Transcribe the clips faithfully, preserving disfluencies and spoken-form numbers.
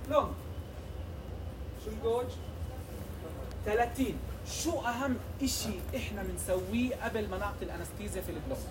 لونج. شو الجوج؟ ثلاثين. شو اهم اشي احنا بنسويه قبل ما نعطي الانستيزيا في البلوك؟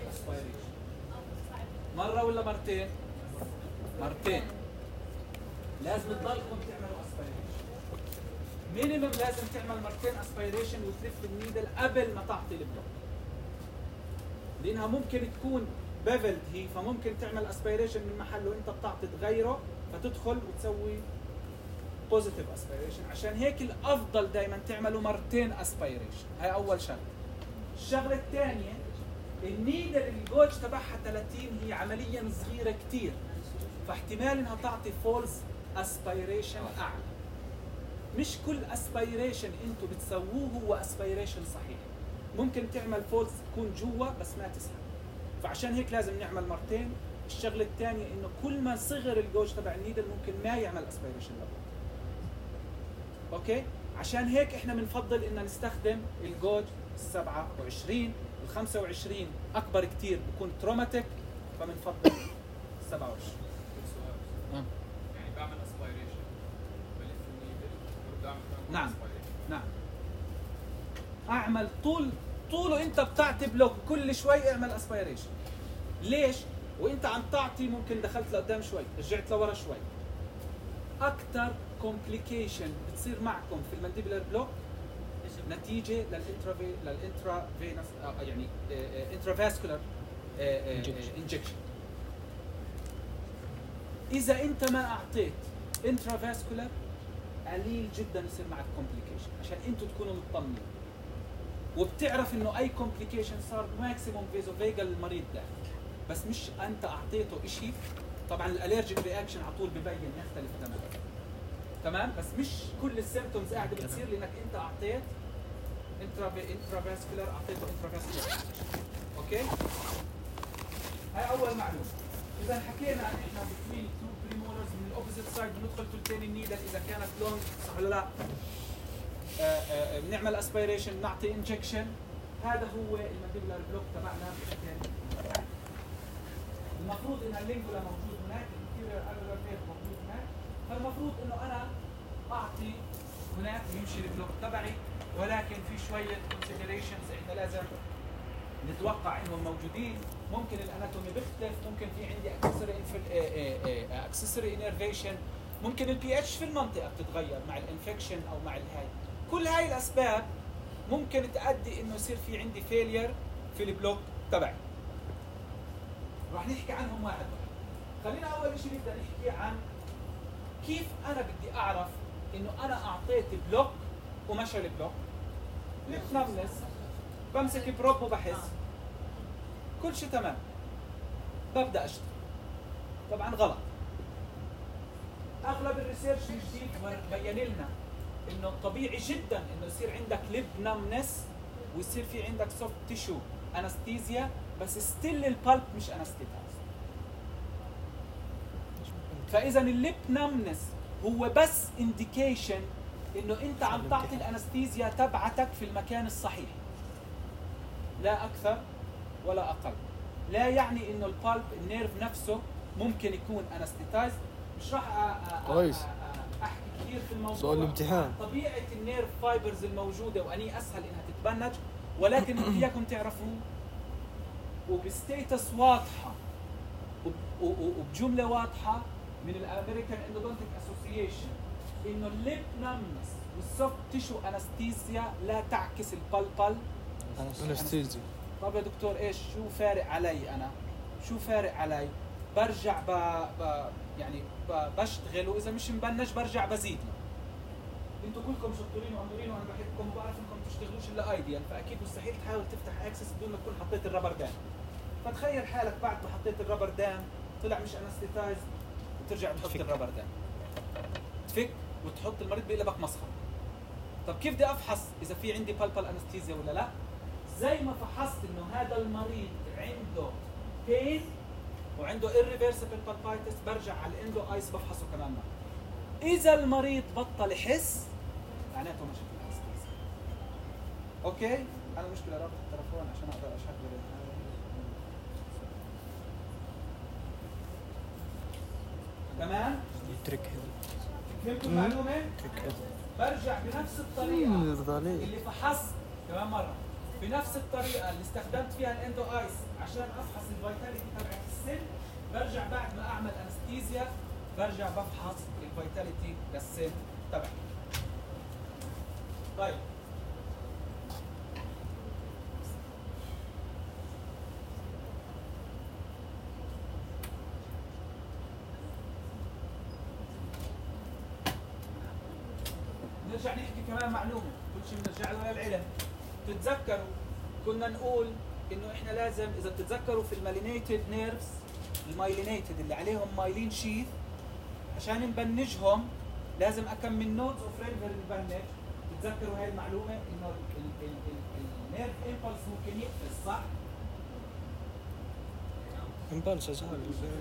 مره ولا مرتين؟ مرتين. لازم تضلكم تعملوا اسبيريشن. مينيمم لازم تعمل مرتين اسبيريشن وتلف النيدل قبل ما تعطي البلوك. لانها ممكن تكون بيفلد هي، فممكن تعمل اسبيريشن من محل وانت بتعطي تغيره فتدخل وتسوي بوزيتيف اسبيريشن. عشان هيك الافضل دائما تعملوا مرتين اسبيريشن. هاي اول شغله. الشغله الثانيه النيدل الجوج تبعها ثلاثين هي عمليا صغيره كثير، فاحتمال انها تعطي فولز اسبيريشن اعلى. مش كل اسبيريشن انتم بتسووه هو اسبيريشن صحيح. ممكن تعمل فولز تكون جوا بس ما تسحب. فعشان هيك لازم نعمل مرتين. الشغله الثانيه انه كل ما صغر الجوج تبع النيدل ممكن ما يعمل اسبيريشن لبعض. اوكي؟ عشان هيك احنا بنفضل ان نستخدم الجوج سبعة وعشرين، ال خمسة وعشرين اكبر كثير بكون تروماتيك، فبنفضل سبعة وعشرين. يعني بعمل اسبيريشن بلف النيدل وبعمل نعم نعم. اعمل طول طوله انت بتعطي بلوك كل شوي اعمل اسبيريشن. ليش؟ وانت عم تعطي ممكن دخلت لقدام شوي، رجعت لورا شوي. اكثر كومبليكيشن بتصير معكم في المانديبولار بلوك نتيجه للانترا للانترا فينس يعني انترافاسكولار انجكشن. اذا انت ما اعطيت انترافاسكولار قليل جدا يصير معك كومبليكيشن، عشان انتم تكونوا مطمنين وبتعرف انه اي كومبليكيشن صار ماكسيموم فيزوفيجال للمريض ده، بس مش انت اعطيته شيء. طبعا الالرجيك رياكشن على طول ببين يختلف تماما. تمام؟ بس مش كل السيمبتومز قاعده بتصير لانك انت اعطيت انترا انترافاسكولار اعطيته انترافاسكولار. اوكي؟ هاي اول معلومه. اذا حكينا عن احنا بتوين تو بريمولرز من الاوبوزيت سايد بندخل ثلثين النيدل اذا كانت لونج، صح ولا لا؟ آه آه بنعمل اسبيريشن، نعطي انجكشن. هذا هو المانديبولار بلوك تبعنا بشكل. المفروض ان اللينجولا موجود هناك، الانتيريور الفيولار فيس موجود هناك، فالمفروض انه انا اعطي هناك يمشي البلوك تبعي، ولكن في شويه كونسيدريشنز احنا لازم نتوقع انهم موجودين. ممكن الاناتومي بيختلف، ممكن في عندي اكسسوري اكسسوري انرفيشن، ممكن البي اتش في المنطقه بتتغير مع الانفكشن او مع الهاي. كل هاي الاسباب ممكن تؤدي انه يصير في عندي فيلير في البلوك تبعي. راح نحكي عنهم واحد واحد. خلينا اول شيء نبدا نحكي عن كيف انا بدي اعرف انه انا اعطيت بلوك ومشى البلوك. نملس بمسك بروب وبحس كل شيء تمام، ببدا اشتغل. طبعا غلط. اغلب الريسيرش الجديد بين لنا انه طبيعي جدا انه يصير عندك لب نمنس ويصير في عندك سوفت تيشو انستيزيا، بس ستيل البالب مش انستيتايز. فاذا الليب نمنس هو بس انديكيشن انه انت عم تعطي الانستيزيا تبعتك في المكان الصحيح، لا اكثر ولا اقل. لا يعني انه البالب النيرف نفسه ممكن يكون انستيتايز. مش راح كويس احكي كثير في الموضوع. سؤال الامتحان طبيعه النيرف فايبرز الموجوده واني اسهل انها تتبنج، ولكن بدي اياكم تعرفوا وبستيتس واضحه وبجمله واضحه من الامريكان اندودونتيك اسوسيشن انه الليب نمنس والسوفت تيشو انستيزيا لا تعكس البلبل انستيزيا. طب يا دكتور ايش شو فارق علي انا؟ شو فارق علي؟ برجع ب... ب... يعني ب... بشتغل، واذا مش مبنج برجع بزيد له. انتوا كلكم شطورين وامورين وانا بحبكم وبعرف انكم تشتغلوش الا ايديال، فاكيد مستحيل تحاول تفتح اكسس بدون ما تكون حطيت الرابر دام. فتخيل حالك بعد ما حطيت الرابر دام طلع مش انستيتايز وترجع تحط الرابر دام. تفك وتحط المريض بيقلبك مسخره. طب كيف بدي افحص اذا في عندي بالبال انستيزيا ولا لا؟ زي ما فحصت انه هذا المريض عنده بين وعنده irreversible palpitis برجع على الاندو ايس بفحصه كمان مرة. اذا المريض بطل يحس معناته مشكله انستيزيا. اوكي؟ انا مشكله رابط التليفون عشان اقدر اشغل. تمام؟ ترك هذا فهمتوا المعلومه؟ ترك هذا برجع بنفس الطريقه اللي فحصت كمان مره بنفس الطريقه اللي استخدمت فيها الاندو ايس عشان افحص الفيتاليتي تبعت السن. برجع بعد ما اعمل انستيزيا برجع بفحص الفيتاليتي للسن تبعي. طيب نرجع نحكي كمان معلومه كل شيء بنرجع له للعلم. تتذكروا كنا نقول انه احنا لازم اذا بتتذكروا في المالينيتد نيرفز المايلينيتد اللي عليهم مايلين شيث عشان نبنجهم لازم اكم من نودز اوف رينفر نبنج. تتذكروا هاي المعلومه انه النيرف امبلس ممكن يقفز صح؟ امبالس ازهر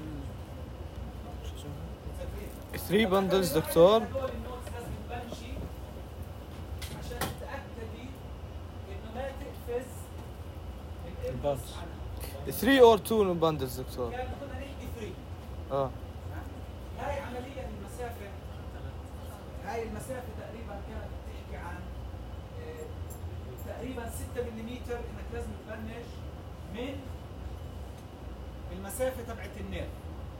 ثري بندلز دكتور. هدول النودز لازم تبنجي عشان تتاكدي انه ما تقفز الامبلس عنها. ثري اور تو بندلز دكتور. كان كنا نحكي ثري. اه هاي عمليا المسافه هاي المسافه تقريبا كانت بتحكي عن آه، تقريبا ستة ملم انك لازم تبنج من المسافه تبعت النيرف.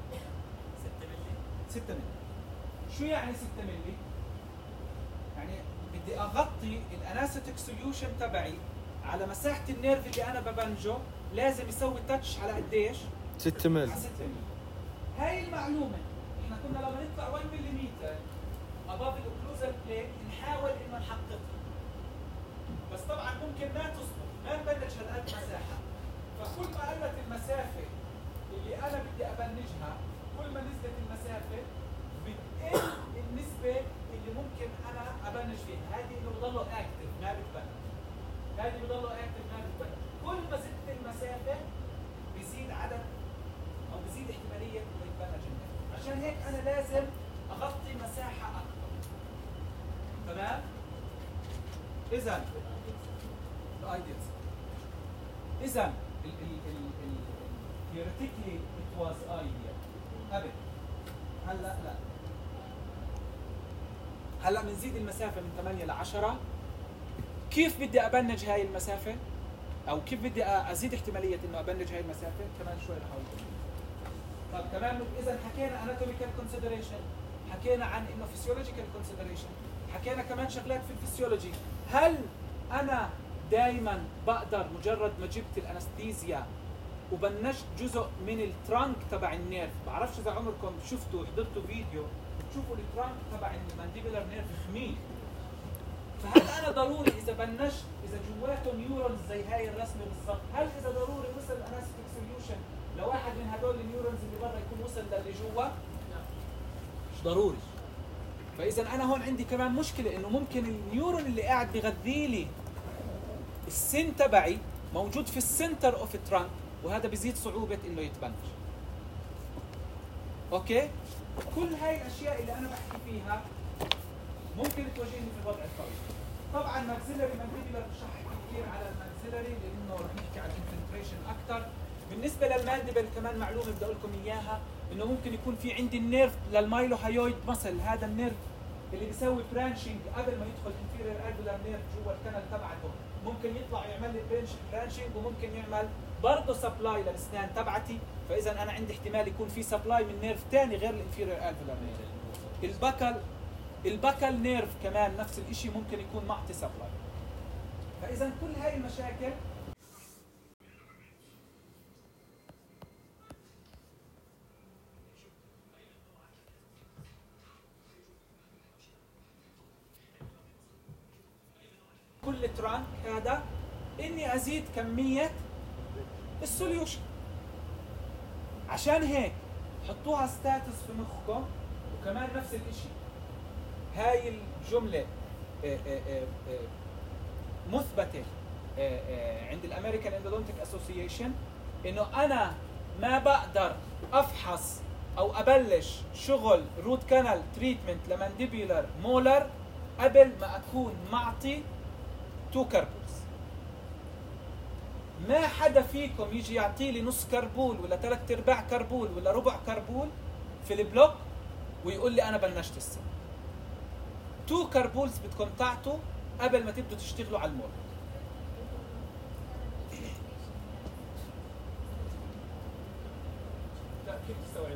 ستة ملم. شو يعني ستة ملم؟ يعني بدي اغطي الاناستيك سوليوشن تبعي على مساحه النيرف اللي انا ببنجه لازم يسوي تاتش على قديش؟ ستة ملم. على ستة ملم. هاي المعلومه احنا كنا لما نطلع واحد ملم above الاوكلوزال بلين نحاول انه نحققها. بس طبعا ممكن ما تزبط، ما نبلش هالقد مساحه. فكل ما قلت المسافه اللي انا بدي ابنجها كل ما نزلت المسافه بتقل النسبه اللي ممكن انا ابنج فيها. هذه اللي بضله اكتف ما بتبنج. هذه بضله اكتف ما بتبنج. كل ما زدت المسافه بزيد عدد او بزيد احتماليه انه يتبنج النيرف. عشان هيك انا لازم اغطي مساحه اكبر. تمام؟ اذا الايديالز اذا theoretically it was ideal قبل. هلا لا. هلا بنزيد المسافه من ثمانية ل عشرة. كيف بدي ابنج هاي المسافه؟ او كيف بدي ازيد احتماليه انه ابنج هاي المسافه؟ كمان شوي رح اقول. طب كمان اذا حكينا anatomical consideration، حكينا عن انه physiological consideration، حكينا كمان شغلات في الفسيولوجي. هل انا دائما بقدر مجرد ما جبت الانستيزيا وبنجت جزء من الترانك تبع النيرف؟ بعرفش اذا عمركم شفتوا حضرتوا فيديو بتشوفوا الترانك تبع المانديبولار نيرف خميل. فهل انا ضروري اذا بنجت اذا جواته نيورونز زي هاي الرسمه بالضبط، هل اذا ضروري وصل الانستيك سوليوشن لواحد من هدول النيورونز اللي برا يكون وصل للي جوا؟ مش ضروري. فاذا انا هون عندي كمان مشكله انه ممكن النيورون اللي قاعد بغذي لي السن تبعي موجود في السنتر اوف ترانك، وهذا بيزيد صعوبه انه يتبنج. اوكي؟ كل هاي الاشياء اللي انا بحكي فيها ممكن تواجهني في الوضع الطبيعي. طبعا ماكسيلري مانديبولار مش رح احكي كثير على الماكسيلري لانه رح نحكي على الانفلتريشن اكثر. بالنسبه للمانديبل كمان معلومه بدي اقول لكم اياها، انه ممكن يكون في عندي النيرف للمايلو هايويد مسل، هذا النيرف اللي بيسوي برانشنج قبل ما يدخل انفيرير الفولار نيرف جوا الكنل تبعته، ممكن يطلع يعمل لي برانشنج وممكن يعمل برضه سبلاي للاسنان تبعتي. فاذا انا عندي احتمال يكون في سبلاي من نيرف ثاني غير الانفيرير الفولار نيرف. البكل البكل نيرف كمان نفس الشيء ممكن يكون معطي سبلاي. فاذا كل هاي المشاكل كل ترانك هذا اني ازيد كميه السوليوشن. عشان هيك حطوها ستاتس في مخكم. وكمان نفس الشيء هاي الجمله مثبته عند الامريكان اندودونتيك اسوسيشن انه انا ما بقدر افحص او ابلش شغل روت كانال تريتمنت لمانديبولار مولر قبل ما اكون معطي تو كربولز. ما حدا فيكم يجي يعطي لي نص كربول ولا ثلاث ارباع كربول ولا ربع كربول في البلوك ويقول لي انا بلشت السنه. تو كاربولز بدكم تعطوا قبل ما تبدوا تشتغلوا على المور. لا كيف تستوعب؟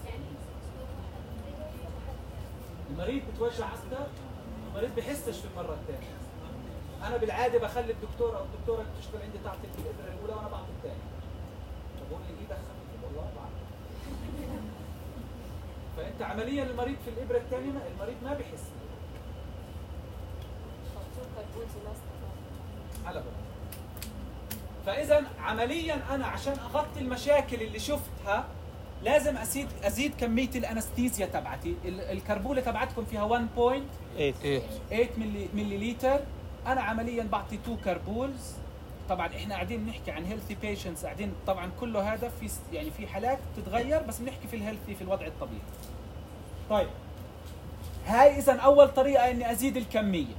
المريض بتوجع اكثر، المريض بحسش في المره الثانيه. انا بالعاده بخلي الدكتور او الدكتوره اللي بتشتغل عندي تعطي الابره الاولى وانا بعطي الثانيه. بقول لي ايدك خفيفه والله بعرف. فانت عمليا المريض في الابره الثانيه المريض ما بحس. على بالك. فاذا عمليا انا عشان اغطي المشاكل اللي شفتها لازم ازيد ازيد كميه الانستيزيا تبعتي. الكربوله تبعتكم فيها واحد فاصلة ثمانية ملي ملي لتر. انا عمليا بعطي اثنين كربولز. طبعا احنا قاعدين بنحكي عن هيلثي بيشنتس، قاعدين طبعا كله هذا في يعني في حالات بتتغير، بس بنحكي في الهيلثي في الوضع الطبيعي. طيب هاي اذا اول طريقه اني ازيد الكميه.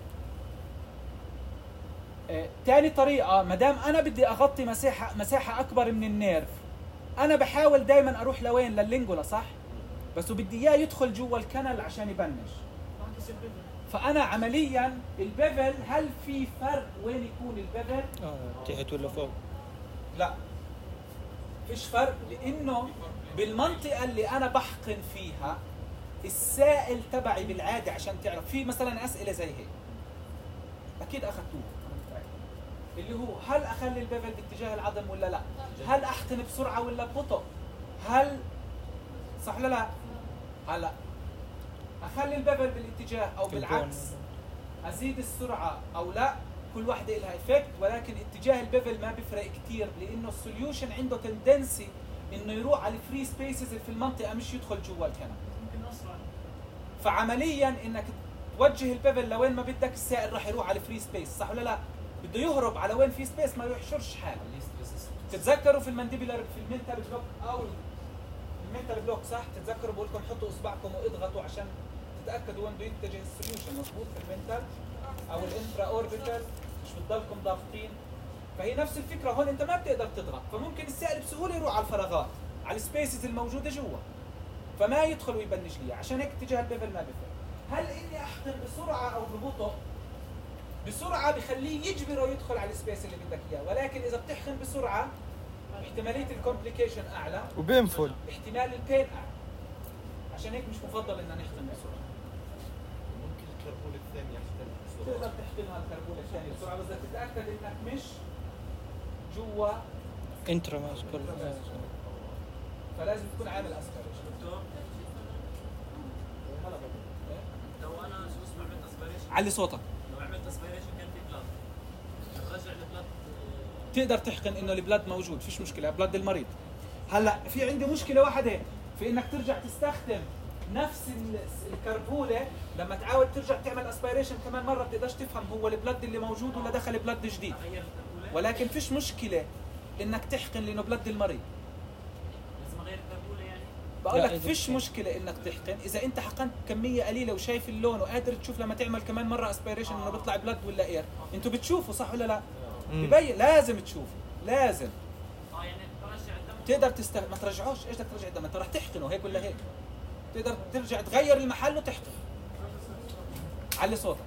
ثاني آه، طريقه ما دام انا بدي اغطي مساحه مساحه اكبر من النيرف، انا بحاول دائما اروح لوين؟ لللينجولا صح؟ بس وبدي اياه يدخل جوا الكنل عشان يبنش. فانا عمليا البيفل، هل في فرق وين يكون البيفل؟ اه تحت ولا فوق؟ لا فيش فرق، لانه بالمنطقه اللي انا بحقن فيها السائل تبعي بالعاده، عشان تعرف في مثلا اسئله زي هيك اكيد اخذتوها اللي هو هل اخلي البيفل باتجاه العظم ولا لا؟ هل احقن بسرعه ولا ببطء؟ هل صح ولا لا؟ هلا اخلي البيفل بالاتجاه او بالعكس، ازيد السرعه او لا، كل واحده لها افكت، ولكن اتجاه البيفل ما بيفرق كثير، لانه السوليوشن عنده تندنسي انه يروح على الفري سبيسز اللي في المنطقه مش يدخل جوا الكنال. فعمليا انك توجه البيفل لوين ما بدك، السائل راح يروح على الفري سبيس صح ولا لا؟ بده يهرب على وين في سبيس ما يحشرش حاله. تتذكروا في المانديبولار في المنتال بلوك او المنتال بلوك صح؟ تتذكروا بقول لكم حطوا اصبعكم واضغطوا عشان تتاكدوا وين بده يتجه السوليوشن، مضبوط؟ في المنتال او الانترا اوربيتال مش بتضلكم ضاغطين. فهي نفس الفكره هون، انت ما بتقدر تضغط، فممكن السائل بسهوله يروح على الفراغات على السبيسز الموجوده جوا فما يدخل ويبنش لي. عشان هيك اتجاه البيفل ما بيفرق. هل اني احقن بسرعه او ببطء؟ بسرعه بخليه يجبره يدخل على السبيس اللي بدك اياه، ولكن اذا بتحقن بسرعه احتماليه الكومبليكيشن اعلى وبينفل، احتمال البين اعلى. عشان هيك مش مفضل ان نحقن بسرعه. ممكن الكربون الثاني يحتل بسرعه. تقدر تحقنها الكربون الثاني بسرعه، بس بدك تتاكد انك مش جوا انترا ماسكول، فلازم تكون عامل اسبيريشن. لو انا شو اسمه عملت اسبيريشن، علي صوتك. لو عملت اسبيريشن كان في بلاد، نرجع البلاد. تقدر تحقن انه البلاد موجود، فيش مشكله، بلاد المريض. هلا في عندي مشكله واحده في انك ترجع تستخدم نفس الكربوله لما تعاود ترجع تعمل اسبيريشن كمان مره، بتقدرش تفهم هو البلاد اللي موجود ولا دخل بلاد جديد. ولكن فيش مشكله انك تحقن لانه بلاد المريض. لازم اغير الكربوله يعني؟ بقول لك فيش مشكله انك تحقن اذا انت حقنت كميه قليله وشايف اللون وقادر تشوف لما تعمل كمان مره اسبيريشن انه بيطلع بلد ولا اير. انتوا بتشوفوا صح ولا لا؟ ببين لازم تشوفوا، لازم اه يعني ترجع الدم. تقدر تست ما ترجعوش. ايش بدك ترجع الدم؟ انت راح تحقنه هيك ولا هيك. تقدر ترجع تغير المحل وتحقن. علي صوتك.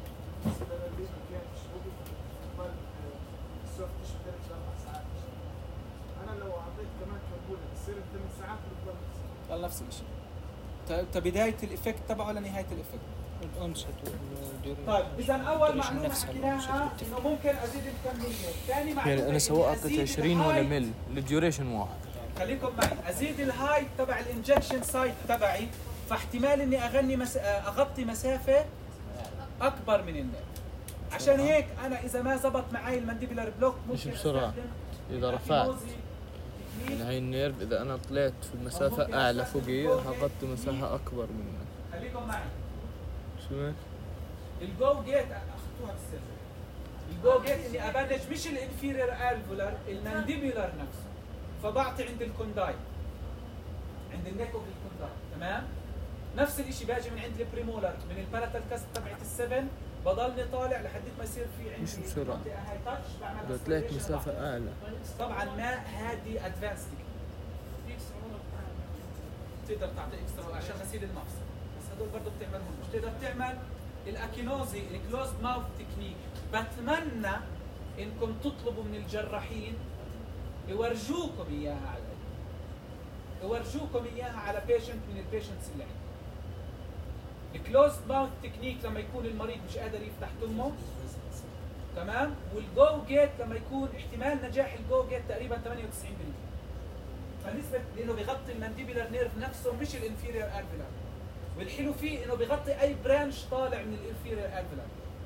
انا لو اعطيت كمان كربونه بتصير ثمان ساعات بالضبط. نفس الشيء. انت بدايه الايفكت تبعه لنهايه الايفكت. الانست. طيب اذا اول معلومه حكيناها انه ممكن ازيد الكميه، ثاني معلومه يعني انا سواء اعطيت عشرين ولا مل الديوريشن واحد. خليكم معي، ازيد الهايت تبع الانجكشن سايت تبعي، فاحتمال اني اغني مس... اغطي مسافه اكبر من النيرف. عشان هيك انا اذا ما زبط معي المانديبولار بلوك ممكن مش بسرعه اذا رفعت يعني هاي النيرف، اذا انا طلعت في المسافه اعلى فوقي هغطي مساحه اكبر منه. خليكم معي. شو الجو جيت اخذتوها بالسيرفر. الجو جيت اني ابلش مش الانفيرير الفولار، المانديبولار نفسه، فبعطي عند الكونداي، عند النيك اوف الكونداي، تمام؟ نفس الشيء باجي من عند البريمولر، من البالاتال كاست تبعت السفن، بضلني طالع لحد ما يصير في عندي مش بسرعه هاي تاتش، بعمل اذا طلعت مسافه اعلى. طبعا ما هذه ادفانس بتقدر تعطي اكسترا عشان غسيل المفصل، بس هدول برضه بتعملهم مش بتقدر تعمل الاكينوزي الكلوز ماوث تكنيك. بتمنى انكم تطلبوا من الجراحين يورجوكم اياها على يورجوكم اياها على بيشنت من البيشنتس اللي عندكم. الكلوز ماوث تكنيك لما يكون المريض مش قادر يفتح تمه، تمام، والجو جيت لما يكون احتمال نجاح الجو جيت تقريبا ثمانية وتسعين بالمئة. فنسبة لانه بيغطي المانديبولار نيرف نفسه مش الانفيريور الفيلار. والحلو فيه انه بيغطي اي برانش طالع من الانفيريور الفيلار.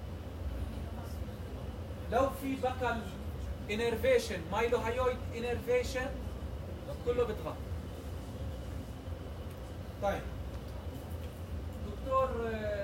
لو في بكل انرفيشن مايلو هايويد انرفيشن كله بتغطي. طيب دكتور،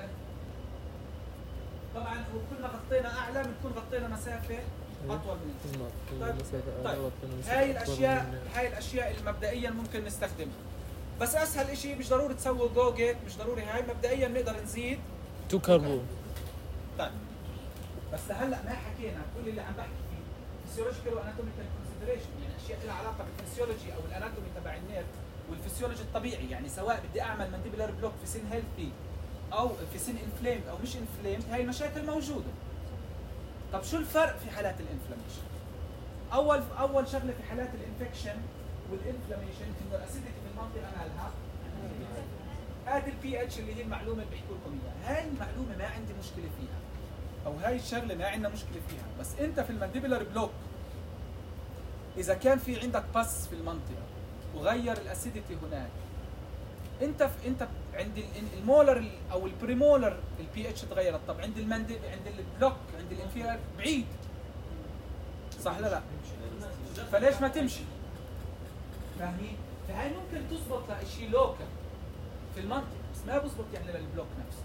طبعا وكلنا غطينا اعلى بنكون غطينا مسافه اطول من طيب, طيب. هاي الاشياء هاي الاشياء اللي مبدئيا ممكن نستخدمها، بس اسهل شيء مش ضروري تسوي جو جيت، مش ضروري. هاي مبدئيا نقدر نزيد تو كربون. طيب بس هلا ما حكينا كل اللي عم بحكي فيه فيسيولوجيكال واناتوميكال كونسيدريشن، يعني اشياء لها علاقه بالفسيولوجي او الاناتومي تبع النيرف والفسيولوجي الطبيعي. يعني سواء بدي اعمل مانديبولار بلوك في سن هيلثي او في سن انفليمد او مش انفليمد، هاي المشاكل موجوده. طب شو الفرق في حالات الانفلاميشن؟ اول اول شغله في حالات الانفكشن والانفلاميشن انه الاسيديتي في المنطقه مالها هذه البي اتش اللي هي المعلومه اللي بحكوا لكم اياها. هاي المعلومه ما عندي مشكله فيها، او هاي الشغله ما عندنا مشكله فيها، بس انت في المانديبولار بلوك اذا كان في عندك باس في المنطقه وغير الاسيديتي هناك، انت في انت عند المولر او البريمولر البي اتش تغيرت. طب عند المندي عند البلوك عند الانفيرير بعيد، صح لا لا؟ فليش ما تمشي؟ فاهمين؟ فهي ممكن تزبط لشيء لوكال في المنطقه، بس ما بزبط يعني للبلوك نفسه.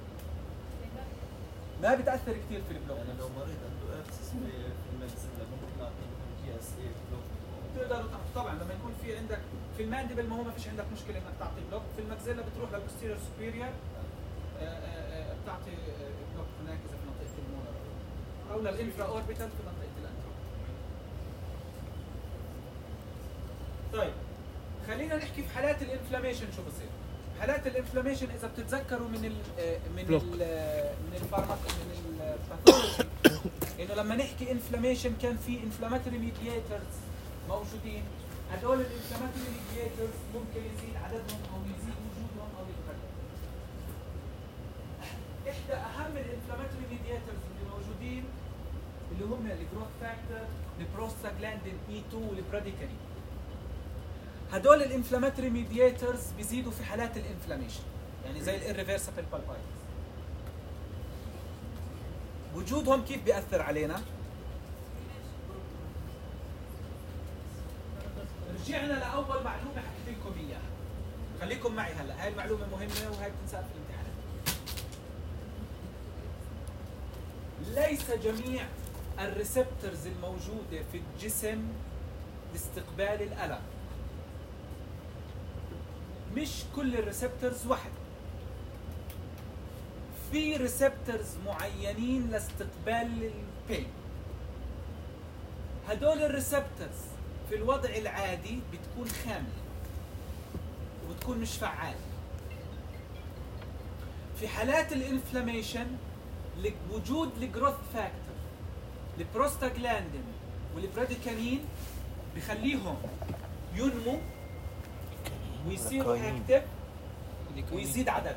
ما بتاثر كثير في البلوك. يعني لو مريض عنده ابسس في المجزله ممكن اعطيه جي اس اي بلوك. تقدر طبعا لما يكون في عندك في المانديبل ما هو ما فيش عندك مشكله انك تعطي بلوك، في المجزله بتروح للبوستيريور سوبيريور بتعطي بلوك هناك اذا في منطقه المولر او للانفرا اوربيتال في منطقه الانترو. طيب خلينا نحكي في حالات الانفلاميشن شو بصير. حالات الانفلاميشن اذا بتتذكروا من ال من ال من الفارماك من الباثولوجي انه لما نحكي انفلاميشن كان في انفلاماتوري ميدياتورز موجودين. هدول الانفلاماتوري ميدياتورز ممكن يزيد عددهم او يزيد وجودهم او يتغير. احدى اهم الانفلاماتوري ميدياتورز اللي موجودين اللي هم الجروث فاكتور، البروستاجلاندين اي اثنين والبراديكالين. هدول الانفلاماتوري ميدياتورز بيزيدوا في حالات الانفلاميشن، يعني زي الirreversible بالبايتس. وجودهم كيف بيأثر علينا؟ رجعنا لأول معلومة حكيت لكم إياها. خليكم معي هلا، هاي المعلومة مهمة وهاي بتنسال في الامتحانات. ليس جميع الريسبتورز الموجودة في الجسم لاستقبال الألم. مش كل الريسبتورز واحدة. في ريسبتورز معينين لاستقبال البين. هدول الريسبتورز في الوضع العادي بتكون خاملة وبتكون مش فعالة. في حالات الانفلاميشن وجود الجروث فاكتور البروستاجلاندين والبراديكالين بخليهم ينمو ويصيروا اكتف ويزيد عددهم.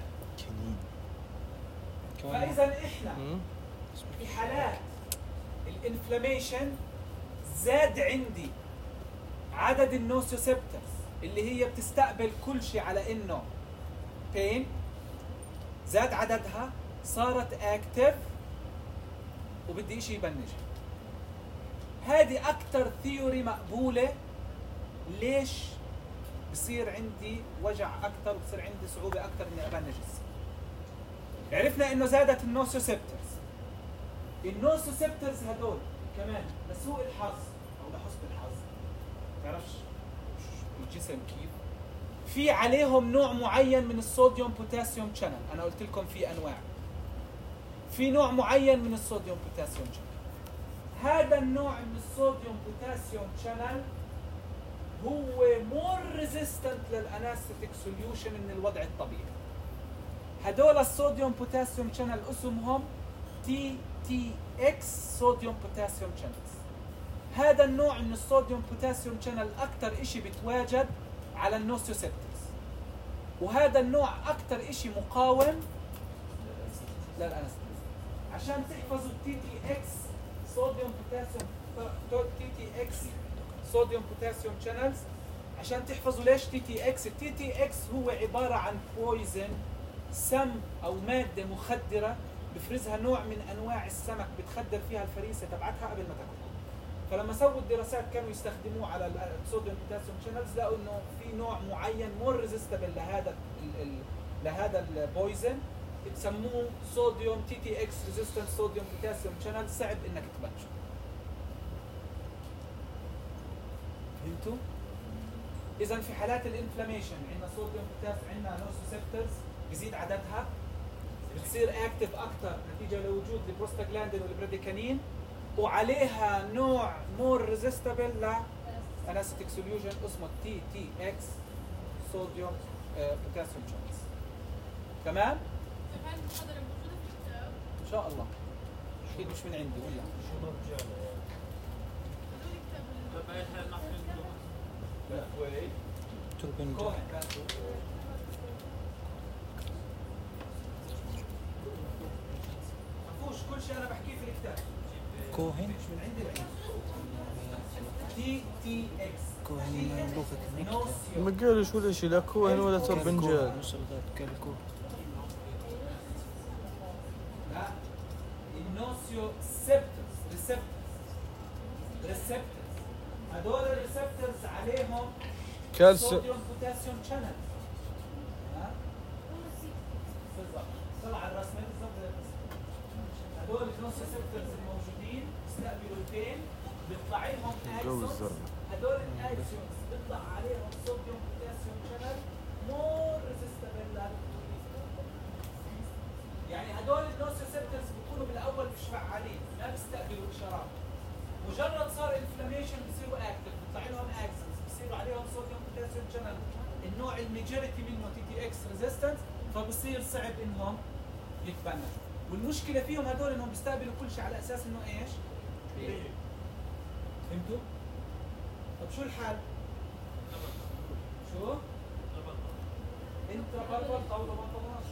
فاذا احنا في حالات الانفلاميشن زاد عندي عدد النوسيوسيبترز اللي هي بتستقبل كل شيء على انه بين، زاد عددها صارت اكتف وبدي شيء يبنجها. هذه اكثر ثيوري مقبوله. ليش بصير عندي وجع اكثر وبصير عندي صعوبه اكثر اني ابنج السن؟ عرفنا انه زادت النوسيوسيبترز. النوسيوسيبترز هدول كمان لسوء الحظ او لحسن الحظ، تعرفش الجسم كيف في عليهم نوع معين من الصوديوم بوتاسيوم شانل. انا قلت لكم في انواع، في نوع معين من الصوديوم بوتاسيوم شانل. هذا النوع من الصوديوم بوتاسيوم شانل هو مور ريزيستنت للانستيك سوليوشن من الوضع الطبيعي. هدول الصوديوم بوتاسيوم شانل اسمهم تي تي اكس صوديوم بوتاسيوم شانلز. هذا النوع من الصوديوم بوتاسيوم شانل اكثر شيء بتواجد على النوسيوسيبترز، وهذا النوع اكثر شيء مقاوم للانستيك. عشان تحفظوا التي تي اكس صوديوم بوتاسيوم تي تي اكس صوديوم بوتاسيوم شانلز، عشان تحفظوا ليش تي تي اكس. التي تي اكس هو عباره عن بويزن، سم او ماده مخدره بفرزها نوع من انواع السمك، بتخدر فيها الفريسه تبعتها قبل ما تاكل. فلما سووا الدراسات كانوا يستخدموه على الصوديوم بوتاسيوم شانلز، لقوا انه في نوع معين مور ريزيستبل لهذا ال ال لهذا البويزن، بتسموه صوديوم تي تي اكس ريزيستنت صوديوم بوتاسيوم شانل، صعب انك تبنشه. فهمتوا؟ اذا في حالات الانفلاميشن عندنا صوديوم بوتاسيوم، عندنا نوسوسيبترز بيزيد عددها، بتصير اكتف اكثر نتيجه لوجود البروستاجلاندين والبراديكانين، وعليها نوع مور ريزيستبل لانستيك سوليوشن اسمه تي تي اكس صوديوم بوتاسيوم شانلز. تمام؟ هاي المحاضرة موجودة في الكتاب؟ ان شاء الله. اكيد مش من عندي ولا شو مرجع هدول كتاب بقى احنا نحن باثواي كوهن كان مفهوش كل شيء انا بحكيه في الكتاب. كوهن مش من عندي لعندي. تي تي اكس كوهن لغة نوسيو ما قالش ولا شيء، لا كوهن ولا تربنجال. مسلطات كالكو لا النوسيو سيبترز ريسبترز ريسبترز هدول الريسبترز عليهم كالسيوم. صوديوم بوتاسيوم شانل. ها بالضبط طلع على الرسمه بالضبط زي الرسمة. هدول النوسيو سيبترز الموجودين بيستقبلوا البين، بيطلع لهم اكسونز، هدول الاكسونز بيطلع عليهم صوديوم بوتاسيوم شانل مور ريزيستبل. يعني هدول النوسيوسيبترز بيكونوا بالاول مش فعالين، ما بيستقبلوا اشارات، مجرد صار انفلاميشن بصيروا اكتف، بيطلع لهم اكسنز، بصيروا عليهم صوديوم بوتاسيوم شانل، النوع الميجوريتي منه تي تي اكس ريزيستنس، فبصير صعب انهم يتبنوا. والمشكله فيهم هدول انهم بيستقبلوا كل شيء على اساس انه ايش؟ فهمتوا؟ طب شو الحل؟ شو؟ انت بربط او بطلناش.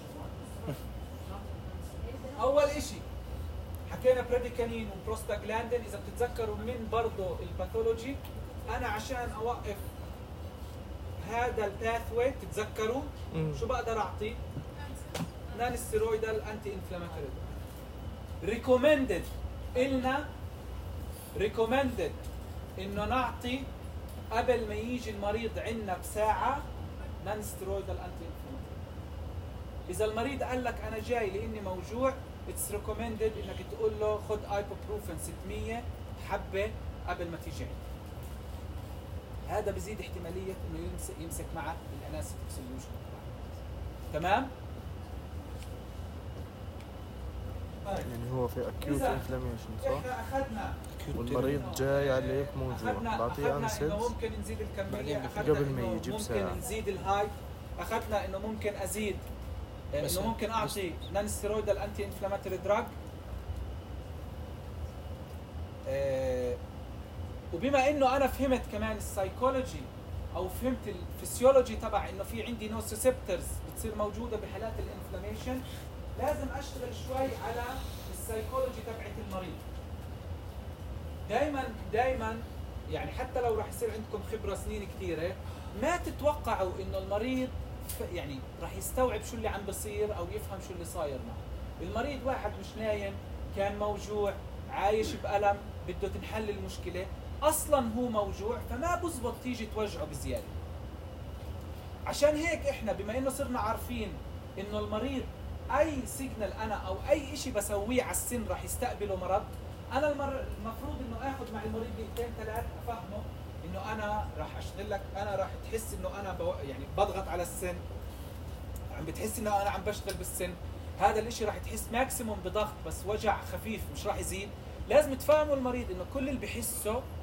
اول اشي حكينا براديكانين وبروستاجلاندين، اذا بتتذكروا من برضه الباثولوجي، انا عشان اوقف هذا الباثوي تتذكروا شو بقدر اعطي؟ نان ستيرويدال انتي انفلاماتوري. ريكومندد إلنا ريكومندد انه نعطي قبل ما يجي المريض عندنا بساعه نان ستيرويدال انتي انفلاماتوري. اذا المريض قال لك انا جاي لاني موجوع، اتس ريكومندد انك تقول له خذ ايبوبروفين ستمية حبه قبل ما تيجي عندي. هذا بزيد احتماليه انه يمسك يمسك مع الانستيك سوليوشن. تمام؟ يعني هو في اكيوت إذا انفلاميشن صح؟ احنا اخذنا والمريض جاي عليك موجوع، اخذنا بعطيه اخذنا انسد انه ممكن نزيد الكميه، بعدين اخذنا قبل ما إنه يجي ممكن بساعة. نزيد الهاي، اخذنا انه ممكن ازيد بس- انه ممكن اعطي نان ستيرويدال انتي انفلاماتوري دراج. آه وبما انه انا فهمت كمان السايكولوجي او فهمت الفسيولوجي تبع انه في عندي نوسيسبترز بتصير موجوده بحالات الانفلاميشن، لازم اشتغل شوي على السايكولوجي تبعت المريض. دائما دائما يعني حتى لو راح يصير عندكم خبره سنين كثيره، ما تتوقعوا انه المريض ف- يعني راح يستوعب شو اللي عم بصير او يفهم شو اللي صاير معه. المريض واحد مش نايم، كان موجوع، عايش بألم، بده تنحل المشكله، اصلا هو موجوع، فما بزبط تيجي توجعه بزياده. عشان هيك احنا بما انه صرنا عارفين انه المريض اي سيجنال انا او اي شيء بسويه على السن راح يستقبله مرض، انا المر... المفروض انه اخذ مع المريض دقيقتين ثلاث افهمه انه انا راح اشتغل لك، انا راح تحس انه انا بو... يعني بضغط على السن، عم بتحس انه انا عم بشتغل بالسن، هذا الاشي راح تحس ماكسيموم بضغط بس وجع خفيف مش راح يزيد. لازم تفهموا المريض انه كل اللي بحسه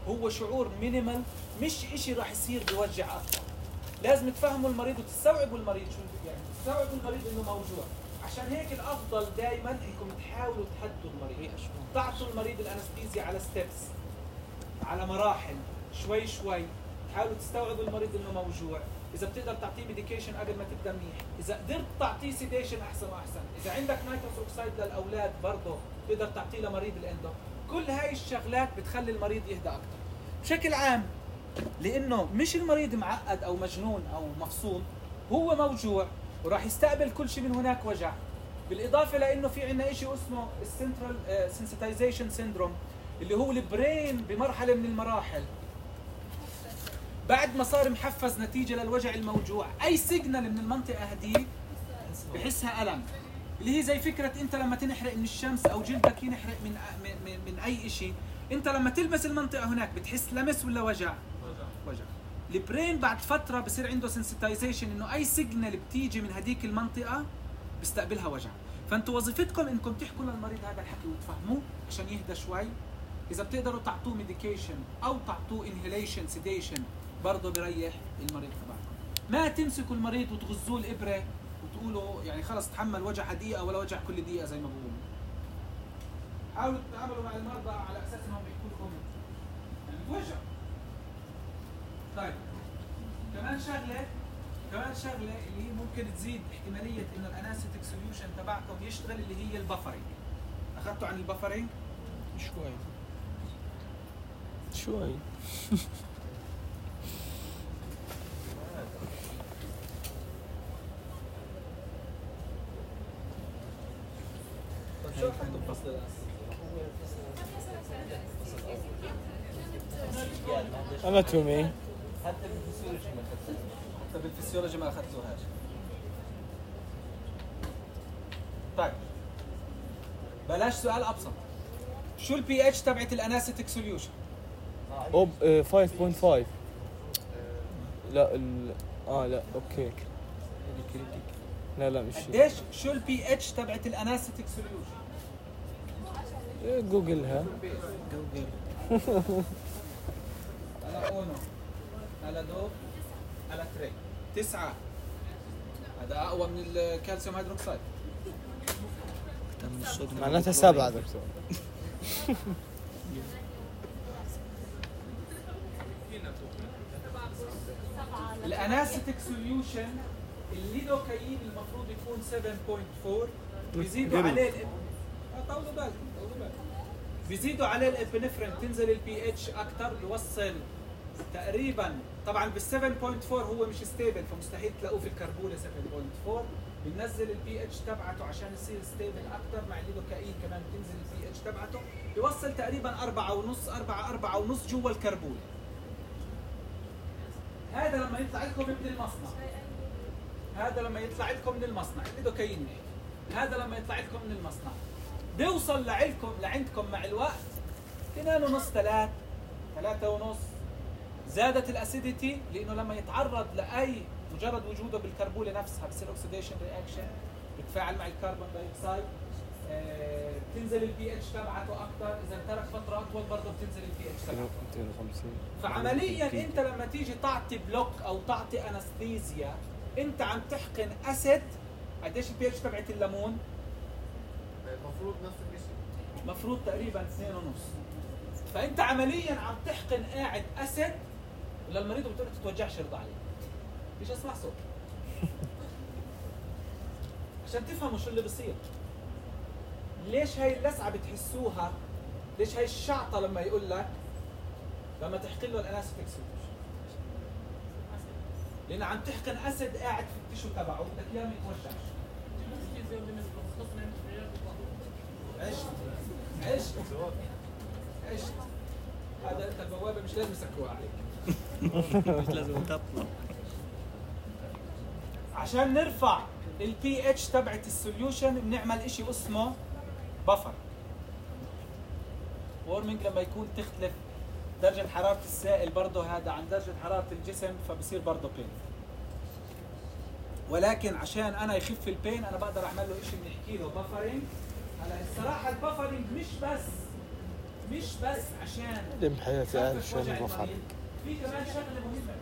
هو شعور مينيمال، مش إشي راح يصير بيوجع اكثر. لازم تفهموا المريض وتستوعبوا المريض شو يعني، تستوعبوا المريض انه موجوع. عشان هيك الافضل دائما انكم تحاولوا تهدوا المريض، تعطوا المريض الانستيزيا على ستيبس، على مراحل، شوي شوي. تحاولوا تستوعبوا المريض انه موجوع. اذا بتقدر تعطيه ميديكيشن قبل ما تبدا منيح، اذا قدرت تعطيه سيديشن احسن واحسن. اذا عندك نيتروس اوكسايد للاولاد برضه تقدر تعطيه لمريض الاندو. كل هاي الشغلات بتخلي المريض يهدى اكثر. بشكل عام لانه مش المريض معقد او مجنون او مفصول، هو موجوع وراح يستقبل كل شيء من هناك وجع. بالاضافه لانه في عندنا شيء اسمه السنترال سنسيتايزيشن سيندروم، اللي هو البرين بمرحله من المراحل بعد ما صار محفز نتيجه للوجع الموجوع، اي سيجنال من المنطقه هديك بحسها الم. اللي هي زي فكره انت لما تنحرق من الشمس او جلدك ينحرق من من من اي شيء، انت لما تلمس المنطقه هناك بتحس لمس ولا وجع؟ وجع. البرين بعد فتره بصير عنده سنسيتايزيشن، انه اي سيجنال بتيجي من هديك المنطقه بيستقبلها وجع. فانتوا وظيفتكم انكم تحكوا للمريض هذا الحكي وتفهموه عشان يهدى شوي. اذا بتقدروا تعطوه ميديكيشن او تعطوه انهيليشن سيديشن برضه بيريح المريض تبعكم. ما تمسكوا المريض وتغزوه الابره وتقولوا يعني خلص تحمل وجع دقيقه ولا وجع كل دقيقه زي ما بقولوا. حاولوا تتعاملوا مع المرضى على اساس انهم بيحكوا لكم يعني وجع. طيب كمان شغله كمان شغله اللي هي ممكن تزيد احتماليه انه الانستيك سوليوشن تبعكم يشتغل، اللي هي البفرنج. اخذتوا عن البفرنج؟ شوي شوي شو اخذتوا بفصل الانستيك؟ اناتومي. حتى بالفسيولوجي ما اخذتها. حتى بالفسيولوجي ما اخذتوهاش. طيب بلاش سؤال ابسط. شو البي اتش تبعت الانستيك سوليوشن؟ اوب آه، خمسة فاصلة خمسة. لا ال... اه لا اوكي. لا لا مش قديش شو البي اتش تبعت الانستيك سوليوشن؟ إيه، جوجلها. جوجل على اونو، على دو، على تري. تسعة. هذا اقوى من الكالسيوم هيدروكسيد. تم الصوديوم معناتها سبعة دكتور. الانستيك سوليوشن الليدوكاين المفروض يكون سبعة فاصلة أربعة بيزيدوا عليه الإب... طولوا بالكم طولوا بالكم بيزيدوا عليه الابنفرين، تنزل البي اتش اكثر، بيوصل تقريبا طبعا بال سبعة فاصلة أربعة هو مش ستيبل، فمستحيل تلاقوه في الكربونه سبعة فاصلة أربعة. بننزل البي اتش تبعته عشان يصير ستيبل اكثر. مع الليدوكاين كمان بتنزل البي اتش تبعته، بيوصل تقريبا أربعة ونص أربعة أربعة ونص جوا الكربونه. هذا لما يطلع لكم من المصنع، هذا لما يطلع لكم من المصنع الليدوكاين، هذا لما يطلع لكم من المصنع بيوصل لعلكم لعندكم مع الوقت اثنين ونص ثلاث ثلاثة ونص. زادت الاسيديتي لانه لما يتعرض لاي مجرد وجوده بالكربونه نفسها بصير اوكسيديشن رياكشن، بتفاعل مع الكربون دايوكسيد، آه، بتنزل البي اتش تبعته اكثر. اذا ترك فتره اطول برضه بتنزل البي اتش تبعته. مئتين وخمسين. فعمليا انت لما تيجي تعطي بلوك او تعطي انستيزيا انت عم تحقن اسيد. قديش البي اتش تبعت الليمون؟ المفروض نفس الشيء. المفروض تقريبا اثنين ونص. فانت عمليا عم تحقن قاعد اسيد للمريض وبتقول له تتوجعش يرضى عليك. مش اسمع صوت. عشان تفهموا شو اللي بصير. ليش هاي اللسعه بتحسوها؟ ليش هاي الشعطه لما يقول لك لما تحقن له الانستيك سوليوشن؟ لان عم تحقن اسيد قاعد في التشو تبعه بدك اياه ما يتوجعش. عشت عشت عشت هذا انت البوابه مش لازم يسكروها عليك. مش لازم تطلع. عشان نرفع البي اتش تبعت السوليوشن بنعمل اشي اسمه بفر وورمنج. لما يكون تختلف درجة حرارة السائل برضه هذا عن درجة حرارة الجسم فبصير برضه بين. ولكن عشان انا يخف البين انا بقدر اعمل له شيء بنحكي له بفرنج. هلا الصراحة البفرنج مش بس مش بس عشان لم حياتي عارف خفف شو وجع انا بفعل. المريض، في كمان شغله مهمه.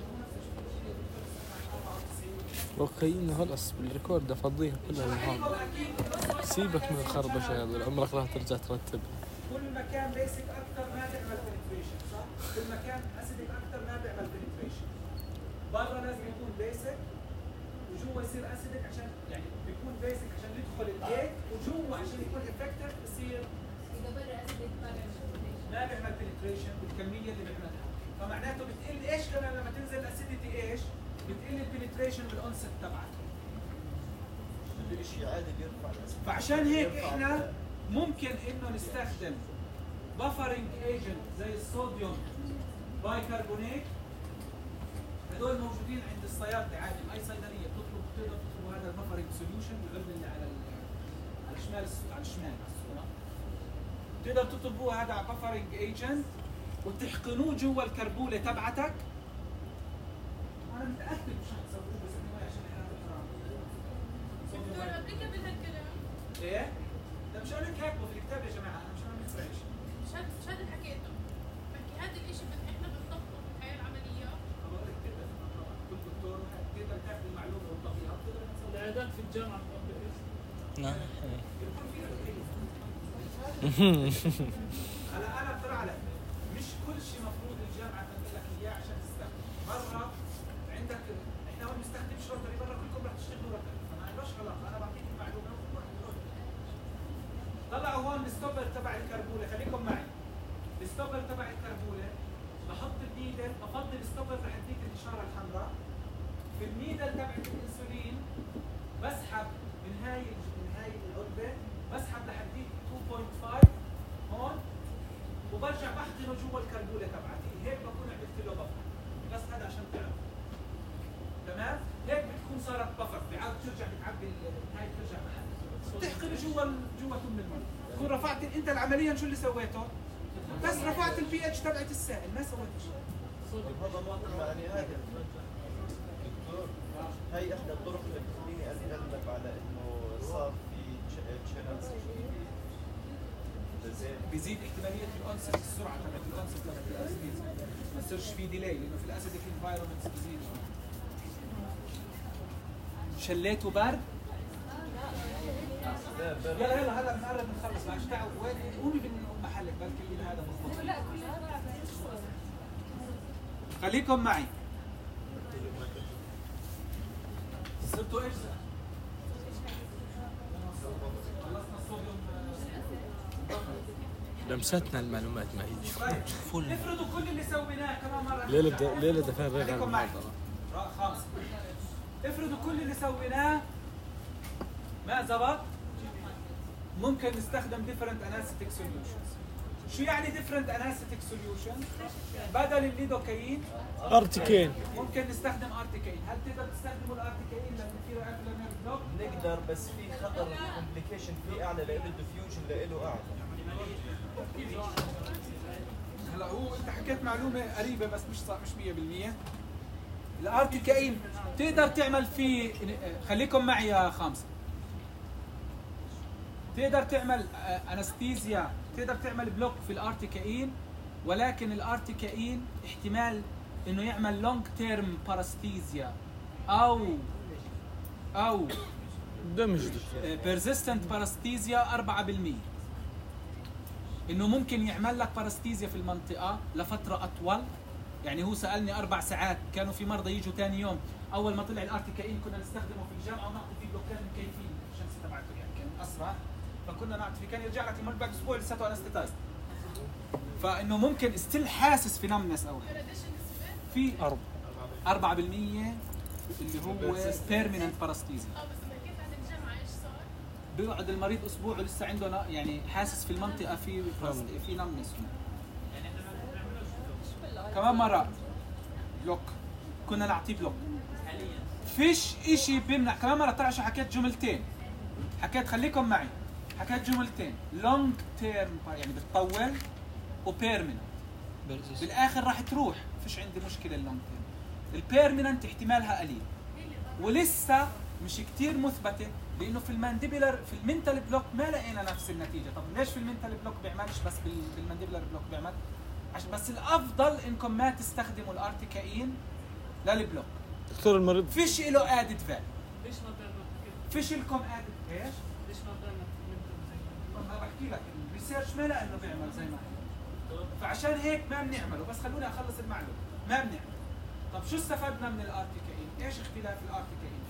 اوكي انه خلص بالريكورد افضيها كلها المحاضرة. سيبك من الخربشة هذول، عمرك راح ترجع ترتبها. كل ما كان بيسك اكثر ما بيعمل بنتريشن، صح؟ كل ما كان اسيدك اكثر ما بيعمل بنتريشن. برا لازم يكون بيسك وجوا يصير اسيدك عشان يعني بيكون بيسك عشان يدخل الجيت، وجوا عشان يكون افكتيف بصير اذا برا اسيدك ما بيعمل ما بيعمل بنتريشن بالكميه اللي بيعملها. فمعناته بتقل ايش كمان لما تنزل الاسيديتي ايش؟ بتقل البنتريشن بالانست تبعته. الشيء عادي بيرفع الاسم. فعشان هيك احنا ممكن انه نستخدم بافرنج ايجنت زي الصوديوم بايكربونات. هدول موجودين عند الصيادله عادي، اي صيدليه بتطلب بتقدر تطلبوا هذا البافرنج سوليوشن بالعلبه اللي على على الشمال على الشمال على الصوره. بتقدر تطلبوه هذا بافرنج ايجنت وتحقنوه جوا الكربوله تبعتك. انا متاكد مش حتسووه بس انه عشان احنا بنقرا. دكتور ابليكابل هالكلام؟ ايه؟ ده مش انا كاتبه في الكتاب يا جماعه، انا مش انا مفرش. مش هذا مش هذا اللي حكيته. بحكي هذا الشيء بس احنا بنطبقه في الحياه العمليه. بقول لك كده كل دكتور تقدر تاخذ المعلومه وتطبقها وتقدر تسوي. العيادات في الجامعه بتطبق ايش؟ نعم. يكون في هلا انا بترى على مش كل شيء مفروض الجامعه تنزل لك اياه عشان تستخدم. برا عندك احنا هون بنستخدمش روتري، برا كلكم رح تشتغلوا روتري، فما عندوش علاقه. انا بعطيك المعلومه وكل واحد يروح. طلعوا هون الستوبر تبع الكربوله، خليكم معي. الستوبر تبع الكربوله بحط النيدل، بفضل الستوبر رح اديك الاشاره الحمراء. في النيدل تبعت الانسولين بسحب من هاي من هاي العلبه، بسحب لحديك اثنين فاصلة خمسة هون وبرجع بحقنه جوا الكربوله تبعتي. هيك بكون عملت له بفر. بس هذا عشان تعرف. تمام؟ هيك بتكون صارت بفر، بعد ترجع بتعبي ال- هاي بترجع محل. تحقنه جوا ال- جوا تم المي. تكون رفعت انت العمليا شو اللي سويته؟ بس رفعت البي اتش تبعت السائل، ما سويت شيء. هذا موضوع يعني هذا دكتور، هاي احدى الطرق اللي بتخليني اتغلب على انه صار في تشانلز زين. بيزيد احتماليه الانست، السرعه تبعت الانست تبعت الاسيديز، ما يصيرش في ديلي لانه في الاسيديك انفايرمنتس بيزيد. شليته برد؟ يلا يلا هلا بنقرب نخلص معلش. تعالوا وين قومي من محلك بلكي هذا مضبوط. لا كلها خليكم معي. صرتوا ايش؟ خلصنا الصوديوم. لمستنا المعلومات معي. طيب فل. افرضوا كل اللي سويناه كمان مره. ليلة د... ليلة دفن ريغ خليكم معي. المحاضرة. را- خامس. افرضوا كل اللي سويناه ما زبط، ممكن نستخدم different anesthetic solutions. شو يعني different anesthetic solutions؟ بدل الليدوكاين ارتكين. ممكن نستخدم ارتيكاين. هل تقدر تستخدموا الارتيكاين لما في رياكولار نيرف بلوك؟ نقدر بس في خطر الكومبليكيشن فيه اعلى لانه الديفيوجن له اعلى. هلا هو انت حكيت معلومه قريبه بس مش صح، مش مية بالمية. الارتيكاين تقدر تعمل فيه، خليكم معي يا خامسه، تقدر تعمل انستيزيا، تقدر تعمل بلوك في الارتيكاين، ولكن الارتيكاين احتمال انه يعمل لونج تيرم باراستيزيا او او دمج دكتور. بيرزيستنت باراستيزيا أربعة بالمية. انه ممكن يعمل لك باراستيزيا في المنطقه لفتره اطول. يعني هو سالني اربع ساعات، كانوا في مرضى يجوا ثاني يوم اول ما طلع الارتيكاين كنا نستخدمه في الجامعه ونعطي فيه بلوكات مكيفين الشمس تبعته يعني كان اسرع، فكنا نعطي فيه كان يرجع لك المرض بعد اسبوع لساته انستيتايز. فانه ممكن ستيل حاسس في نمنس او في أربعة. أربعة بالمية اللي هو بيرمننت باراستيزيا. اه بس حكيت عن الجامعه ايش صار؟ بيقعد المريض اسبوع ولسه عنده نا- يعني حاسس في المنطقه في في نمنس هنا. كمان مره بلوك كنا نعطيه بلوك. فيش اشي بيمنع. كمان مره ترى عشان حكيت جملتين، حكيت خليكم معي، حكيت جملتين لونج تيرم يعني بتطول وبيرمننت. بالاخر راح تروح، فيش عندي مشكله اللونج تيرم. البيرمننت احتمالها قليل ولسه مش كتير مثبته، لانه في المانديبلر في المنتال بلوك ما لقينا نفس النتيجه. طب ليش في المنتال بلوك بيعملش بس بال- بالمانديبلر بلوك بيعمل؟ عشان بس الافضل انكم ما تستخدموا الارتيكاين للبلوك. دكتور المريض فيش له ادد فاليو. ليش ما بيعمل كده؟ فيش لكم ادد ايش؟ ليش ما بيعمل منتال زي ما طب ما بحكي لك الريسيرش ما لقى انه بيعمل زي ما هو، فعشان هيك ما بنعمله. بس خلوني اخلص المعلومه. ما بنعمل. طب شو استفدنا من الارتيكاين؟ ايش اختلاف الارتيكاين؟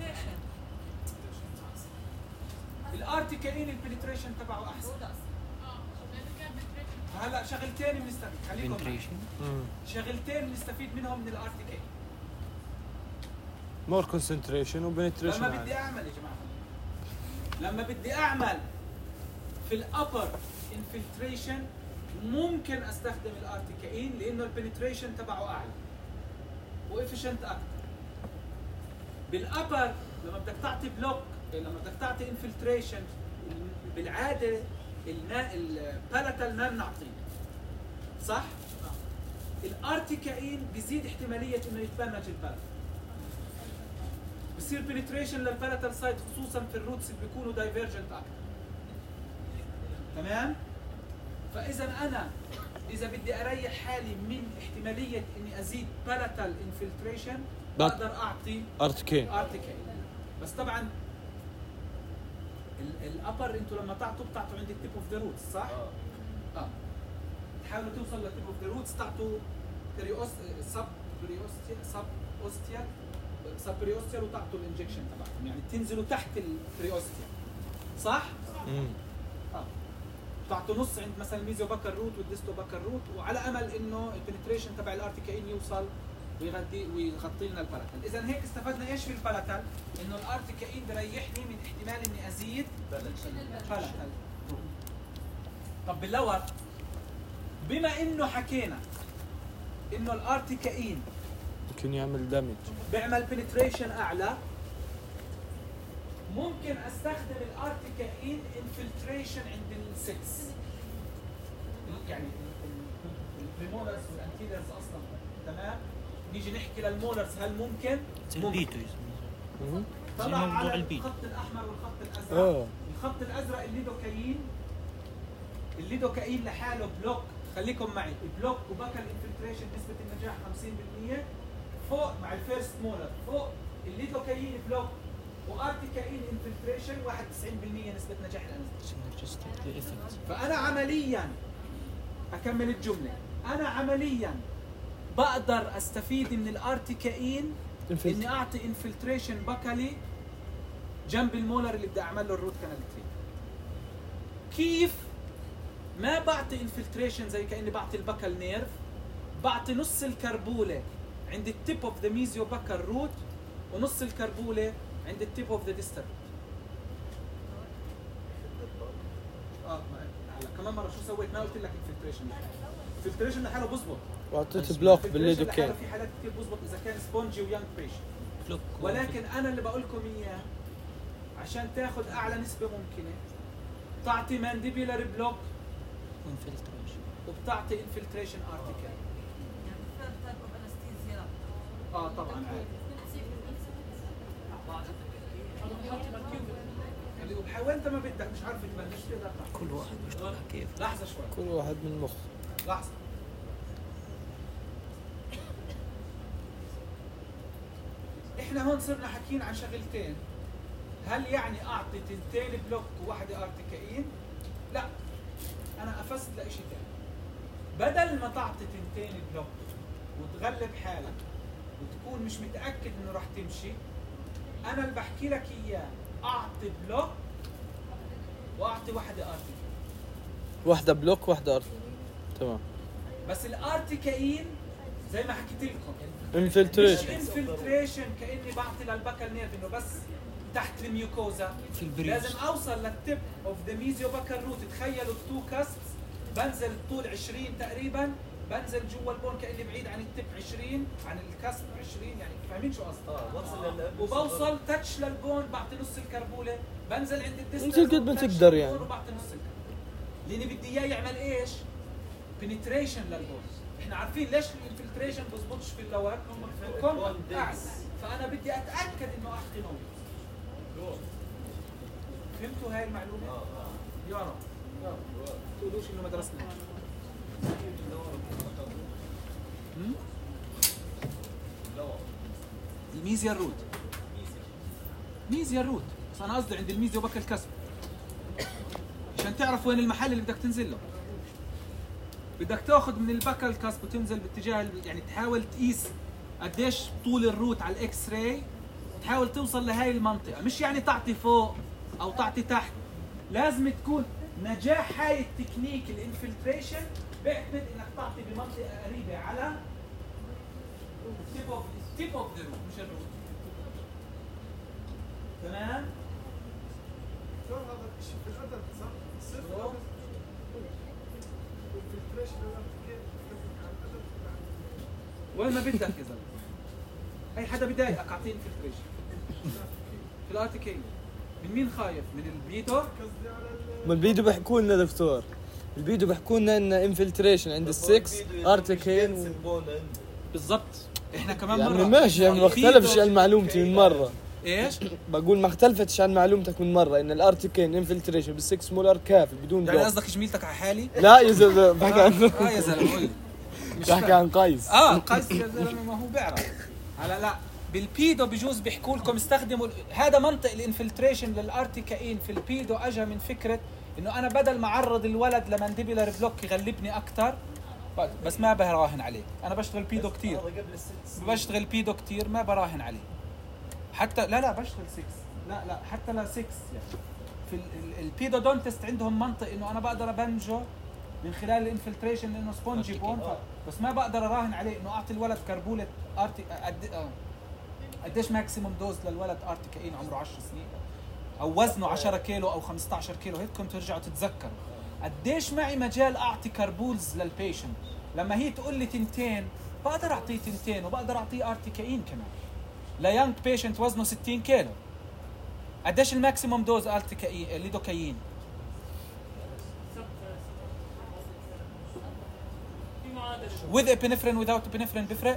الارتيكاين البنتريشن تبعه احسن. اه لانه كان بتريد هلا شغلتين بنستفيد، خليكم معي. بنتريشن شغلتين بنستفيد منهم من الارتيكاين. مور كونسنتريشن لما وبنتريشن بدي اعمل يا جماعه، لما بدي اعمل في الابر انفلتريشن ممكن استخدم الارتيكاين لانه البنتريشن تبعه اعلى وافيشنت اكثر. بالابر لما بدك تعطي بلوك، لما بدك تعطي انفلتريشن بالعاده الماء البالاتال ما بنعطيه، صح؟ الارتيكاين بيزيد احتماليه انه يتبنج البالاتال، بصير بنتريشن للبالاتال سايد خصوصا في الروتس اللي بيكونوا دايفيرجنت اكثر. تمام؟ فاذا انا اذا بدي اريح حالي من احتماليه اني ازيد بالاتال انفلتريشن بقدر اعطي ارتكين ارتيكاين. بس طبعا الابر انتوا لما تعطوا بتعطوا عند التيب اوف ذا روتس، صح؟ اه اه تحاولوا توصل للتيب اوف ذا روتس، تعطوا بريوس سب بريوستيال سب اوستيال سب بريوستيال وتعطوا الانجكشن تبعكم، يعني تنزلوا تحت البريوستيال، صح؟ امم اه تعطوا نص عند مثلا الميزو باكر روت والديستو باكر روت، وعلى امل انه البنتريشن تبع الارتيكاين يوصل ويغطي ويغطي لنا البالاتال. اذا هيك استفدنا ايش في البالاتال؟ انه الارتيكاين بريحني من احتمال اني ازيد بالاتال. طب باللور، بما انه حكينا انه الارتيكاين ممكن يعمل دامج. بيعمل بنتريشن اعلى، ممكن استخدم الارتيكاين انفلتريشن عند السكس، يعني البريمولرز والانتيلرز اصلا. تمام؟ نيجي نحكي للمولرز، هل ممكن؟ زي ممكن. البيتو يسموه. مهم. زي طلع موضوع على البيتو. الخط الاحمر والخط الازرق. اه الخط الازرق الليدوكاين، الليدوكاين لحاله بلوك، خليكم معي، بلوك وبكل انفلتريشن نسبه النجاح خمسين بالمية فوق مع الفيرست مولر، فوق الليدوكاين بلوك وارتيكاين انفلتريشن واحد وتسعين بالمية نسبه نجاح الانزيم. Synergistic the effect. فانا عمليا اكمل الجمله، انا عمليا بقدر استفيد من الارتيكاين اني اعطي انفلتريشن بكلي جنب المولر اللي بدي اعمل له الروت كانال تريت. كيف؟ ما بعطي انفلتريشن زي كاني بعطي البكل نيرف، بعطي نص الكربوله عند التيب اوف ذا ميزيو بكل روت ونص الكربوله عند التيب اوف ذا ديستال. اه هلا كمان مره شو سويت؟ ما قلت لك انفلتريشن. انفلتريشن لحاله بزبط، واعطيت بلوك filtration بالليدوكين. لحاله في حالات كثير بزبط اذا كان سبونجي ويانج بيشنت، بلوك ولكن انا اللي بقول لكم اياه عشان تاخذ اعلى نسبه ممكنه تعطي مانديبيولار بلوك وانفلتريشن. وبتعطي انفلتريشن ارتيكل. اه طبعا عادي. يعني وبحاول انت ما بدك مش عارف تبلش تقدر تعطي. كل واحد بيشتغل كيف. لحظه شوي، كل واحد من مخ. لحظه. احنا هون صرنا حكيين عن شغلتين، هل يعني اعطي تنتين بلوك وواحده ارتيكاين؟ لا، انا قفزت لشيء ثاني. بدل ما تعطي تنتين بلوك وتغلب حالك وتكون مش متاكد انه راح تمشي، انا اللي بحكي لك اياه اعطي بلوك واعطي واحده ارتيكاين. واحدة بلوك واحدة ارت. تمام. بس الارتيكاين زي ما حكيت لكم مش انفلتريشن. انفلتريشن كاني بعطي للبكل نيرف انه بس تحت الميوكوزا، في البريوس. لازم اوصل للتب اوف ذا ميزيو باكر روت. تخيلوا التو كاسبس، بنزل الطول عشرين تقريبا، بنزل جوا البون كاني بعيد عن التب عشرين، عن الكاسب عشرين، يعني فاهمين شو قصدي؟ اه بوصل لل وبوصل تاتش للبون بعطي نص الكربوله، بنزل عند الديستنس انت قد ما تقدر يعني. وبعطي نص الكربوله لاني بدي اياه يعمل ايش؟ بنتريشن للبون. احنا عارفين ليش الانفلتريشن بزبطش في اللور؟ كومباكت اعلى، فانا بدي اتاكد انه احقي موجود. فهمتوا هاي المعلومه؟ يا رب يا رب تقولوش انه ما درسناش. هم؟ الميزيا الروت ميزيا الروت، بس انا قصدي عند الميزيا وبكر الكسر عشان تعرف وين المحل اللي بدك تنزل له. بدك تاخذ من البكر الكسب وتنزل باتجاه ال- يعني تحاول تقيس قديش طول الروت على الاكس راي، تحاول توصل لهي المنطقه، مش يعني تعطي فوق او تعطي تحت. لازم تكون نجاح هاي التكنيك الانفلتريشن بيعتمد انك تعطي بمنطقه قريبه على التيب اوف التيب اوف ذا روت مش الروت. تمام؟ دكتور هذا الشيء في الأدب صح؟ صفر والفلتريشن كيف عن الأدب وين ما بدك يا زلمه. اي حدا بضايقك اعطيه انفلتريشن. في الارتكل من مين خايف؟ من البيدو؟ قصدي على ال- ما الفيديو بيحكوا لنا دكتور، الفيديو بيحكوا لنا ان انفلتريشن عند السكس ارتكين بالضبط. احنا كمان يعني مره ماشي، يعني ما اختلفش عن معلومتي من مره. ايش؟ بقول ما اختلفتش عن معلومتك من مره ان الارتكين انفلتريشن بالسكس مولر كافي بدون يعني دوب. قصدك جميلتك على حالي؟ لا يا زلمه بحكي عن اه يا زلمه قول لي. مش بحكي فاهم. عن قيس. اه قيس يا زلمه ما هو بيعرف. هلا لا بالبيدو بجوز بيحكوا لكم استخدموا هذا منطق الانفلتريشن للارتيكاين في البيدو اجى من فكره انه انا بدل ما اعرض الولد لمانديبيولار بلوك يغلبني اكثر، بس ما براهن عليه. انا بشتغل بيدو كثير، هذا قبل الست سنين. بشتغل بيدو كثير ما براهن عليه. حتى لا لا بشتغل ستة، لا لا حتى لا ستة يعني. في البيدودونتست عندهم منطق انه انا بقدر ابنجه من خلال الانفلتريشن لانه سبونجي بون، بس ما بقدر اراهن عليه انه اعطي الولد كربوله ارتي قد آه. قديش ماكسيموم دوز للولد ارتيكاين عمره عشر سنين او وزنه عشرة كيلو او خمسة عشر كيلو، هيك كنتوا ترجعوا تتذكروا قديش معي مجال اعطي كربولز للبيشنت. لما هي تقول لي تنتين بقدر اعطيه تنتين وبقدر اعطيه ارتيكاين كمان. ليانج بيشنت وزنه ستين كيلو قديش الماكسيموم دوز ارتيكاين ليدوكاين؟ في معادله with epinephrine without epinephrine بفرق؟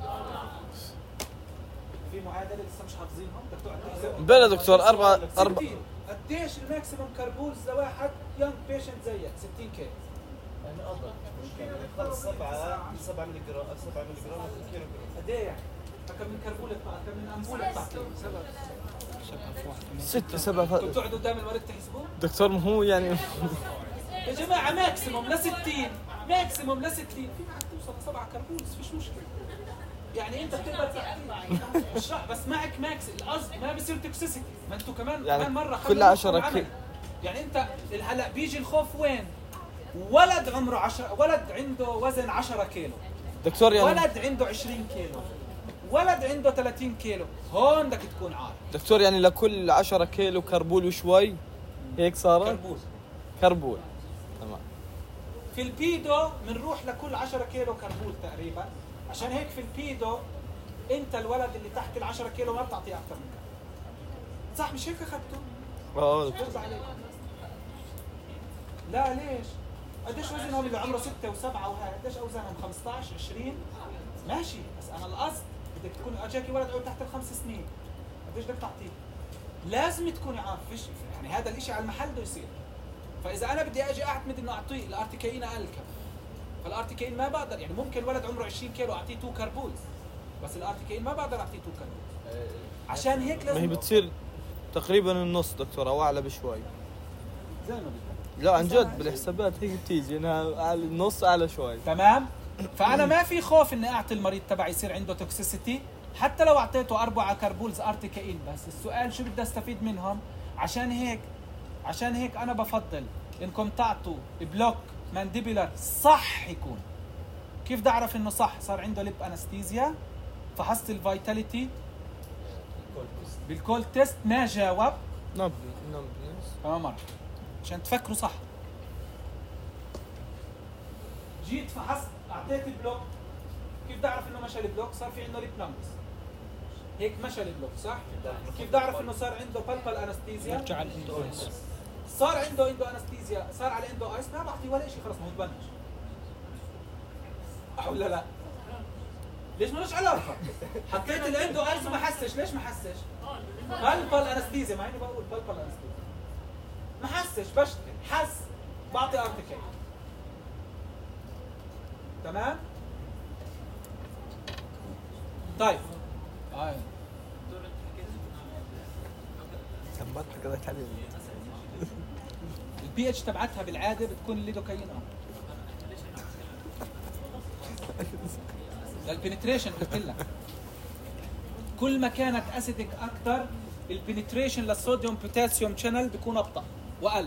في معادله لسه مش حافظينها بدك تقعد بلا دكتور أربعة أربعة ستين. قديش الماكسيموم كربولز لواحد يانج بيشنت زيك؟ ستين كيلو. يعني أضل خلص سبعة سبعة ملي جرام سبعة ملي جرام كيلو جرام. قد ايه يعني؟ كم من كربوله كم من امبوله بتعطيه؟ ستة سبعة ف... كنتوا تقعدوا قدام المريض تحسبوه؟ دكتور ما هو يعني يا جماعه ماكسيموم ل ستين، ماكسيموم ل ستين، في معك توصل لسبعه كربولز فيش مشكله. يعني انت بتقدر تعطيه مش رح- بس معك ماكس القصد ما بصير توكسيسيتي، ما انتوا كمان يعني كمان مره كل خلوا عشرة مخكم كي- عمل. يعني انت هلا بيجي الخوف وين؟ ولد عمره عشرة، ولد عنده وزن عشرة كيلو، دكتور يعني ولد عنده عشرين كيلو، ولد عنده ثلاثين كيلو، هون بدك تكون عارف. دكتور يعني لكل عشرة كيلو كربول وشوي هيك صارت كربول. كربول. تمام. في البيدو بنروح لكل عشرة كيلو كربول تقريبا، عشان هيك في البيدو انت الولد اللي تحت ال عشرة كيلو ما بتعطيه اكثر من كده. صح مش هيك اخذته؟ اه دكتور. برضه عليك. لا ليش؟ قديش وزنهم اللي عمره ستة وسبعة وهاي؟ قديش اوزانهم؟ خمسطعش عشرين؟ ماشي، بس انا القصد بدك تكون اجاكي ولد عمره تحت الخمس سنين، قديش بدك تعطيه؟ لازم تكوني عارف فيش يعني هذا الاشي على المحل بده يصير. فاذا انا بدي اجي اعتمد انه اعطيه الارتيكاين اقل كم، فالارتيكاين ما بقدر يعني ممكن ولد عمره عشرين كيلو اعطيه تو كربولز، بس الارتيكاين ما بقدر اعطيه تو كربولز. عشان هيك ما هي لازم بتصير تقريبا النص دكتور او اعلى بشوي. زي ما بدك. لا عن جد بالحسابات هيك بتيجي انها على النص اعلى شوي. تمام؟ فانا ما في خوف اني اعطي المريض تبعي يصير عنده توكسيسيتي حتى لو اعطيته اربعه كربولز ارتيكاين، بس السؤال شو بدي استفيد منهم؟ عشان هيك عشان هيك انا بفضل انكم تعطوا بلوك مانديبولار صح يكون. كيف بدي اعرف انه صح؟ صار عنده ليب انستيزيا، فحصت الفيتاليتي بالكول تيست ما جاوب، نب نب تمام مرة عشان تفكروا صح. جيت فحصت اعطيت البلوك، كيف بدي اعرف انه مشى البلوك؟ صار في عنده ليب نمبس، هيك مشى البلوك صح؟ كيف بدي اعرف انه صار عنده بالبال انستيزيا؟ نرجع على الاندورس. صار عنده اندو انستيزيا، صار على اندو ايس، ما بعطيه ولا شيء، خلص ما هو تبنج. أه ولا لا؟ ليش مالوش علاقة؟ حطيت الاندو ايس وما حسش، ليش ما حسش؟ بالبال انستيزيا، مع اني بقول بالبال انستيزيا. ما حسش بشتغل، حس بعطي ارتكل. تمام؟ طيب هاي ثبتت كده حبيبي. البي اتش تبعتها بالعاده بتكون الليدوكاين اه للبنتريشن. قلت لك كل ما كانت اسيدك اكثر البنتريشن للصوديوم بوتاسيوم شانل بيكون ابطا واقل.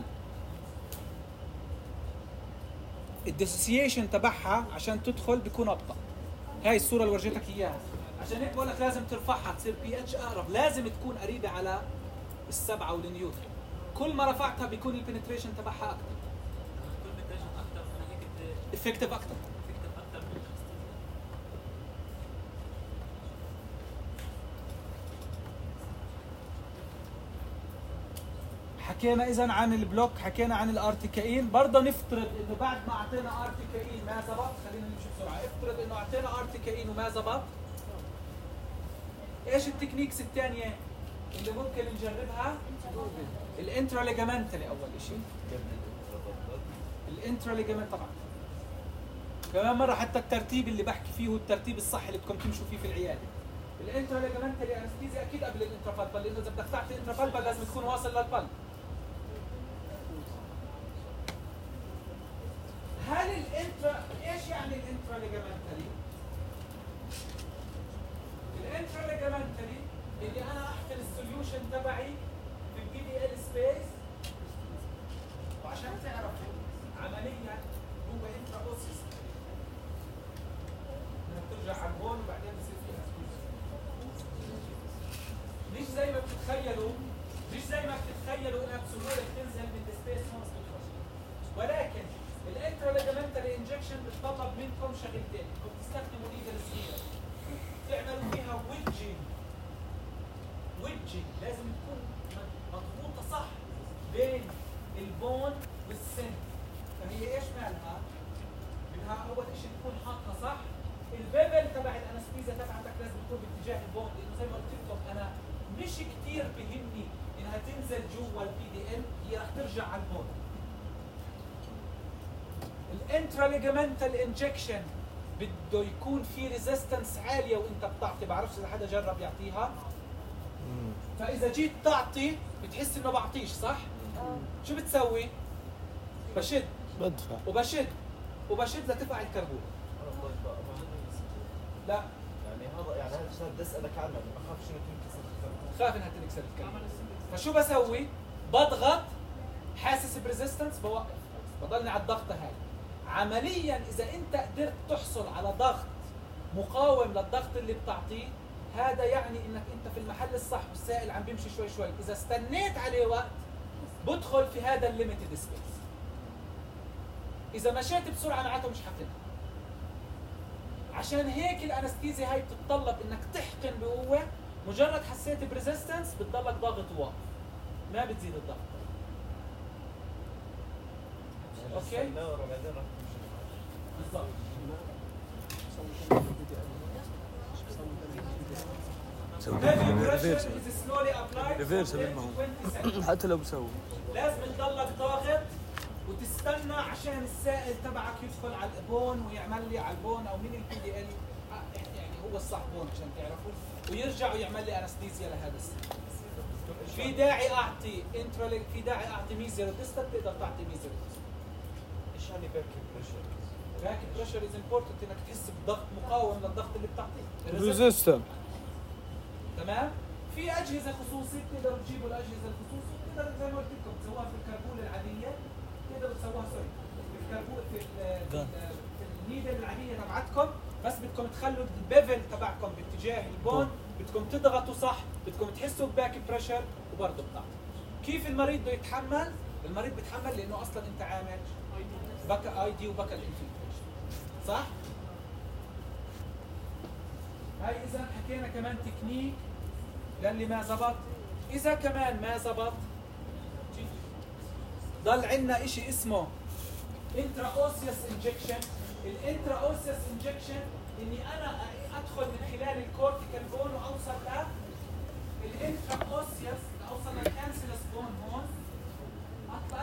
الديسوسيشن تبعها عشان تدخل بيكون ابطا. هاي الصوره اللي ورجيتك اياها، عشان هيك بقول لك لازم ترفعها تصير بي اتش اقرب، لازم تكون قريبه على السبعه والنيوتن. كل ما رفعتها بيكون البنتريشن تبعها اكثر، كل بنتريشن اكثر من هيك افكتيف اكثر. افكتيف اكثر من حكينا اذا عن البلوك، حكينا عن الارتكاين. برضه نفترض انه بعد ما اعطينا ارتكاين ما زبط، خلينا نمشي بسرعه. افترض انه اعطينا ارتكاين وما زبط، ايش التكنيكس الثانيه اللي ممكن نجربها؟ الانترا ليجامنتالي اول شيء. الانترا ليجامنت طبعا كمان مره حتى الترتيب اللي بحكي فيه هو الترتيب الصح اللي بدكم تمشوا فيه في العياده. الانترا ليجامنتالي انستيزيا اكيد قبل الانترافالبال، لانه اذا بدك تعطي انترافالبال لازم تكون واصل للبلب. هل الانترا ايش يعني الانترا ليجامنتالي؟ الانترا ليجامنتالي اللي انا احقن السوليوشن تبعي في البي دي ال سبيس، وعشان تعرفوا عمليا هو انترا اوسيس. بدك ترجع على البون وبعدين بصير فيها مش زي ما بتتخيلوا، مش زي ما بتتخيلوا انها بسهوله بتنزل من السبيس هون بتخرج، ولكن الانترا ليجامنتالي انجكشن بتطلب منكم شغلتين، انكم تستخدموا ايد الصغيره تعملوا فيها ويدجينج. ويدجينج لازم تكون مضبوطه صح بين البون والسن. فهي ايش مالها؟ بدها اول شيء تكون حاطها صح. البيبل تبع الانستيزيا تبعتك لازم تكون باتجاه البون، لانه زي ما قلت لكم انا مش كثير بهمني انها تنزل جوا البي دي ال، هي رح ترجع على البون. الانترا ليجامنتال انجكشن بده يكون في ريزيستنس عاليه وانت بتعطي، بعرفش اذا حدا جرب يعطيها. فاذا جيت تعطي بتحس انه بعطيش صح؟ شو بتسوي؟ بشد بدفع وبشد وبشد لتفقع الكربون. لا يعني هذا يعني هذا الشيء بدي اسالك عنه، ما بخافش انه تنكسر الكربون. خاف انها تنكسر الكربون. فشو بسوي؟ بضغط، حاسس بريزيستنس، بوقف، بضلني على الضغطه هاي. عمليا اذا انت قدرت تحصل على ضغط مقاوم للضغط اللي بتعطيه، هذا يعني انك انت في المحل الصح والسائل عم بيمشي شوي شوي. اذا استنيت عليه وقت بدخل في هذا الليميتد سبيس. اذا مشيت بسرعه معناته مش حقنها. عشان هيك الانستيزيا هاي بتتطلب انك تحقن بقوه، مجرد حسيت بريزيستنس بتضلك ضاغط وواقف، ما بتزيد الضغط. اوكي؟ وبعدين راح بالضبط. ريفيرس حتى لو بسوي لازم تضلك ضاغط وتستنى عشان السائل تبعك يدخل على البون ويعمل لي على البون او من البي دي ال، يعني هو الصح بون عشان تعرفوا، ويرجع ويعمل لي انستيزيا لهذا السن. في داعي اعطي انترا، في داعي اعطي ميزيرو ديستال، تقدر تعطي ميزيرو ديستال. ايش يعني باك بريشر؟ باك بريشر از امبورتنت، انك تحس بضغط مقاوم للضغط اللي بتعطيه. ريزيستنت. تمام؟ في اجهزه خصوصي بتقدروا تجيبوا الاجهزه الخصوصي، بتقدروا زي ما قلت لكم تسووها في الكربون العاديه، تقدروا تسووها سوري في الكربون في ال في, ال في النيدل العاديه تبعتكم، بس بدكم تخلوا البيفل تبعكم باتجاه البون، بدكم تضغطوا صح، بدكم تحسوا بباك بريشر وبرضه بتعطي. كيف المريض بده يتحمل؟ المريض بيتحمل لانه اصلا انت عامل بكا اي دي وبكا الانفلتريشن صح؟ هاي اذا حكينا كمان تكنيك للي ما زبط. اذا كمان ما زبط ضل عندنا اشي اسمه انترا اوسيوس انجكشن. الانترا اوسيوس انجكشن اني انا ادخل من خلال الكورتيكال بون واوصل ل الانترا اوسيوس، اوصل للكانسلس بون هون، اطلع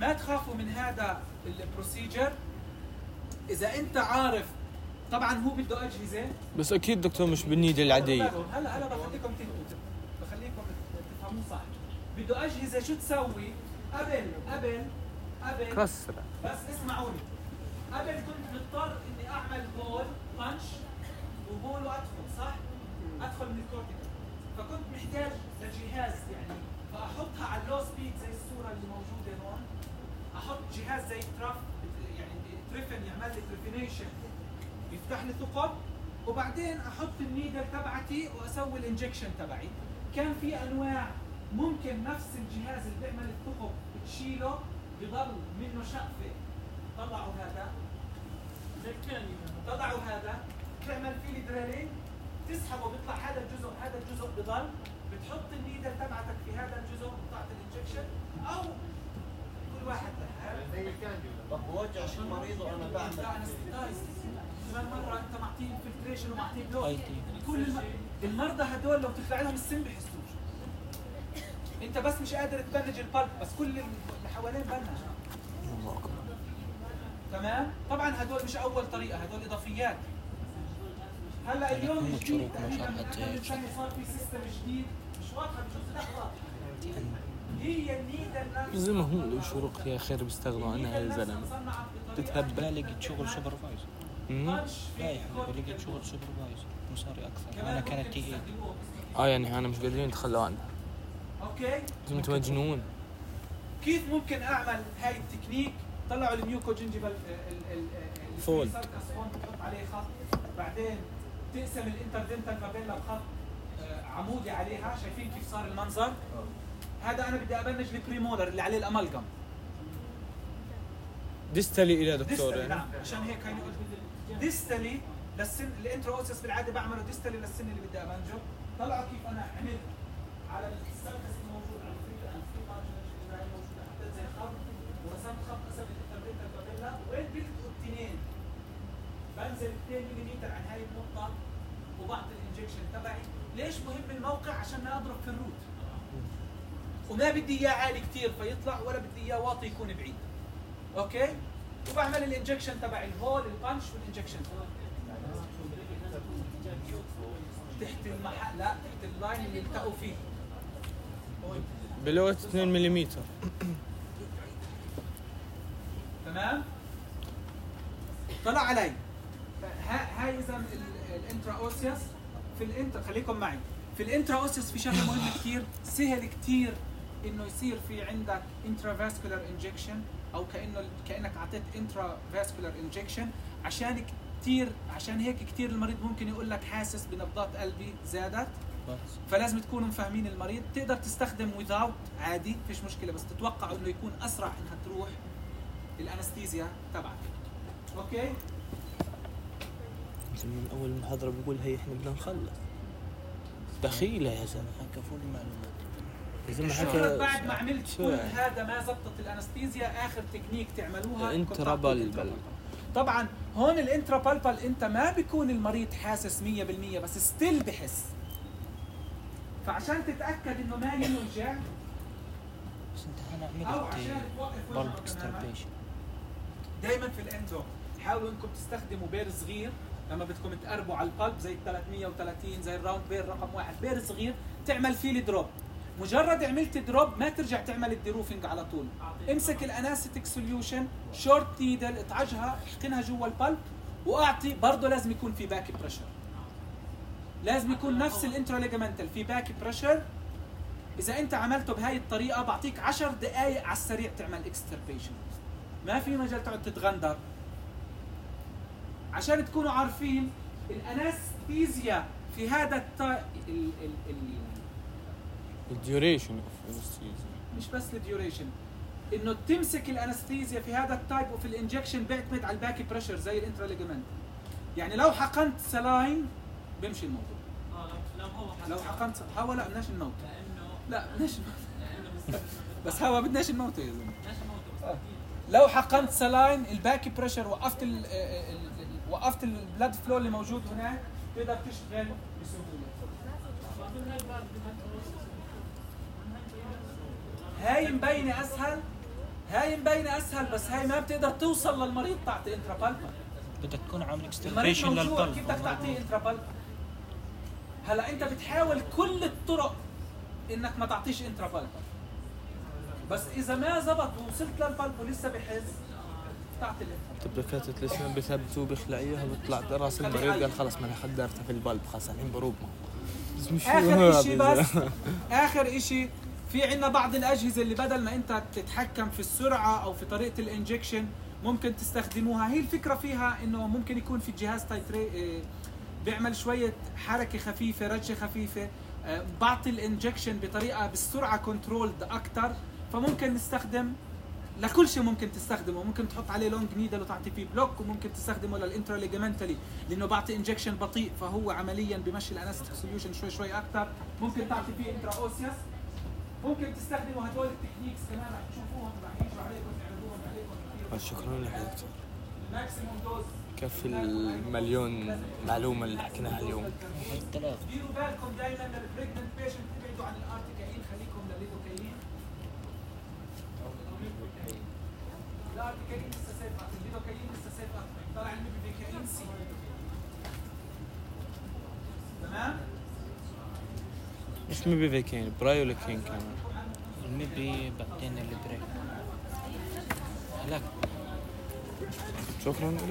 ما تخافوا من هذا البروسيجر اذا انت عارف. طبعا هو بده اجهزه، بس اكيد دكتور مش بالنيد العاديه. هلا هلا بخليكم تنتبهوا، بخليكم تفهموا صح. بده اجهزه شو تسوي؟ قبل قبل قبل كسر. بس اسمعوني، قبل كنت مضطر اني اعمل بول بانش وبول وادخل صح؟ ادخل من الكورتيكال، فكنت محتاج لجهاز يعني، فاحطها على اللو سبيد زي الصوره اللي موجوده هون، احط جهاز زي تراف يعني تريفن يعمل لي تريفينيشن، يفتح لي ثقب، وبعدين احط النيدل تبعتي واسوي الانجكشن تبعي. كان في انواع ممكن نفس الجهاز اللي بيعمل الثقب بتشيله بضل منه شقفه، طلعوا هذا طلعوا هذا تعمل فيه دريلينج، تسحبه بيطلع هذا الجزء، هذا الجزء بضل، بتحط النيدل تبعتك في هذا الجزء بتاعت الانجكشن، او كل واحد له. زي الكانديولا. طب بوجع شو المريض وانا بعمل كمان مره انت معطيه انفلتريشن ومعطيه بلوك. اي تي. كل الم... المرضى هدول لو تخلع لهم السم بحسوش. انت بس مش قادر تبرج البلب، بس كل اللي حوالين بنج. تمام؟ طبعا هدول مش اول طريقه، هدول اضافيات. هلا اليوم جديد تقريبا من اخر سنه صار في سيستم جديد، مش واضحه بجوز لا واضحه. هي النيدل زي ما هم له شروق يا خير بيستغنوا عنها يا زلمه. تتهبى لقيت شغل سوبرفايزر. أمم. لا يا حبيبي لقيت شغل سوبرفايزر مصاري اكثر. انا كانت تي اي. اه يعني انا مش قادرين يتخلوا عنها. اوكي؟ انت مجنون. كيف ممكن اعمل هاي التكنيك؟ طلعوا الميوكو جنجيفال فولد. تحط عليه خط، بعدين تقسم الانتردنتال فابيلا بخط آه، عمودي عليها. شايفين كيف صار المنظر؟ هذا انا بدي ابنج البريمولر اللي عليه الامالجم. ديستالي الى دكتور ديستالي يعني. نعم، عشان هيك هي ديستالي للسن الانترا اوسس بالعاده بعمله ديستالي للسن اللي بدي ابنجه. طلعوا كيف انا عملت على السيرفس الموجود على الفري على الفري مارجن اللي هي موجوده، حطيت زي خط ورسمت خط قسم الانترفينتال فابيلا، وين بلت اثنين بنزل اثنين ملم عن هاي النقطه وبعطي الانجكشن تبعي. ليش مهم الموقع؟ عشان ما اضرب في الروت، وما بدي اياه عالي كثير فيطلع، ولا بدي اياه واطي يكون بعيد. اوكي؟ وبعمل الانجكشن تبع الهول البانش والانجكشن تحت المحل، لا تحت اللاين اللي التقوا فيه بلوت اثنين ملم. تمام؟ طلع علي. هاي اذا الانترا اوسيوس. في الانترا خليكم معي، في الانترا اوسيوس في شغله مهمه كثير، سهل كثير انه يصير في عندك انترافاسكولار انجكشن، او كانه كانك اعطيت انترافاسكولار انجكشن. عشان كثير عشان هيك كثير المريض ممكن يقول لك حاسس بنبضات قلبي زادت، فلازم تكونوا مفهمين المريض. تقدر تستخدم without عادي فيش مشكله، بس تتوقعوا انه يكون اسرع انها تروح الانستيزيا تبعك. اوكي؟ من اول المحاضره بقول هي احنا بدنا نخلص دخيله يا زلمه. حكى فول المعلومات. زي ما الشغل حكى بعد ما عملت كل هذا ما زبطت الانستيزيا، اخر تكنيك تعملوها انترابلبل. طبعا هون الانترابلبل انت ما بيكون المريض حاسس مية بالمية، بس ستيل بحس. فعشان تتاكد انه ما يوجع بس انت انا او عملت عشان توقف بالب وجعه اكستربيشن. دائما في الاندو حاولوا انكم تستخدموا بير صغير لما بدكم تقربوا على القلب، زي ال ثلاثمية وثلاثين زي الراوند بير رقم واحد، بير صغير تعمل فيه الدروب. مجرد عملت دروب ما ترجع تعمل الديروفينج على طول. امسك الانستيك سوليوشن شورت نيدل، اطعجها احقنها جوا البلب واعطي. برضه لازم يكون في باك بريشر، لازم يكون نفس الانتراليجمنتال في باك بريشر. اذا انت عملته بهاي الطريقه بعطيك عشر دقائق على السريع تعمل اكستربيشن، ما في مجال تقعد تتغندر. عشان تكونوا عارفين الانستيزيا في هذا التا... ال... ال... ال... الديوريشن اوف انستيزيا، مش بس الديوريشن، انه تمسك الانستيزيا في هذا التايب وفي الانجكشن بيعتمد على الباكي بريشر زي الانتراليجمنت. يعني لو حقنت سلاين بيمشي الموضوع. اه لو هو حق- لو حقنت هوا لا بدناش نموت، لانه لا بدناش نموت، لانه بس بس هوا بدناش نموت يا زلمه. ليش موته آه. بس لو حقنت سلاين الباكي بريشر وقفت ال ال ال وقفت البلاد فلو اللي موجود هناك تقدر تشتغل بسهوله. هاي مبينه اسهل هاي مبينه اسهل، بس هاي ما بتقدر توصل للمريض تعطي انترا بالبا. بدك تكون عامل المريض اكسترفيشن موجود، للقلب. كيف بدك تعطيه انترا بالبا؟ هلا انت بتحاول كل الطرق انك ما تعطيش انترا بالبا، بس اذا ما زبط ووصلت للبالب ولسه بحس تعطي الانترا. طب دكاترة الاسنان بثبتوه بيخلع اياها بيطلع راس المريض قال خلص ما انا حدرتها في البلب خلص الحين بروب بس مش اخر اشي بس اخر اشي في عندنا بعض الاجهزه اللي بدل ما انت تتحكم في السرعه او في طريقه الانجكشن ممكن تستخدموها. هي الفكره فيها انه ممكن يكون في الجهاز تايتري بيعمل شويه حركه خفيفه، رجه خفيفه، بعطي الانجكشن بطريقه بالسرعه كنترولد اكثر. فممكن نستخدم لكل شيء، ممكن تستخدمه، ممكن تحط عليه لونج نيدل وتعطي فيه بلوك، وممكن تستخدمه للانترا ليجمنتالي لانه بعطي انجكشن بطيء فهو عمليا بمشي الانستيك سوليوشن شوي شوي اكثر. ممكن تعطي فيه انترا اوسيوس، ممكن تستخدموا هدول التكنيكس كمان رح تشوفوهم رح يجوا عليكم تعرضوهم عليكم كثير. شكرا لك يا دكتور. الماكسيموم دوز كفي المليون معلومة اللي حكيناها اليوم. الثلاث ديروا بالكم دائما للبريجننت بيشنت تبعدوا عن الارتيكاين، خليكم للليدوكاين. الارتيكاين لسه سيف اكتر، الليدوكاين لسه سيف اكتر، طلع الميبيفيكاين سي. تمام؟ مش ميبيفيكين برايوليكين كمان. الميبي بعدين البريك. هلاك. شكرا.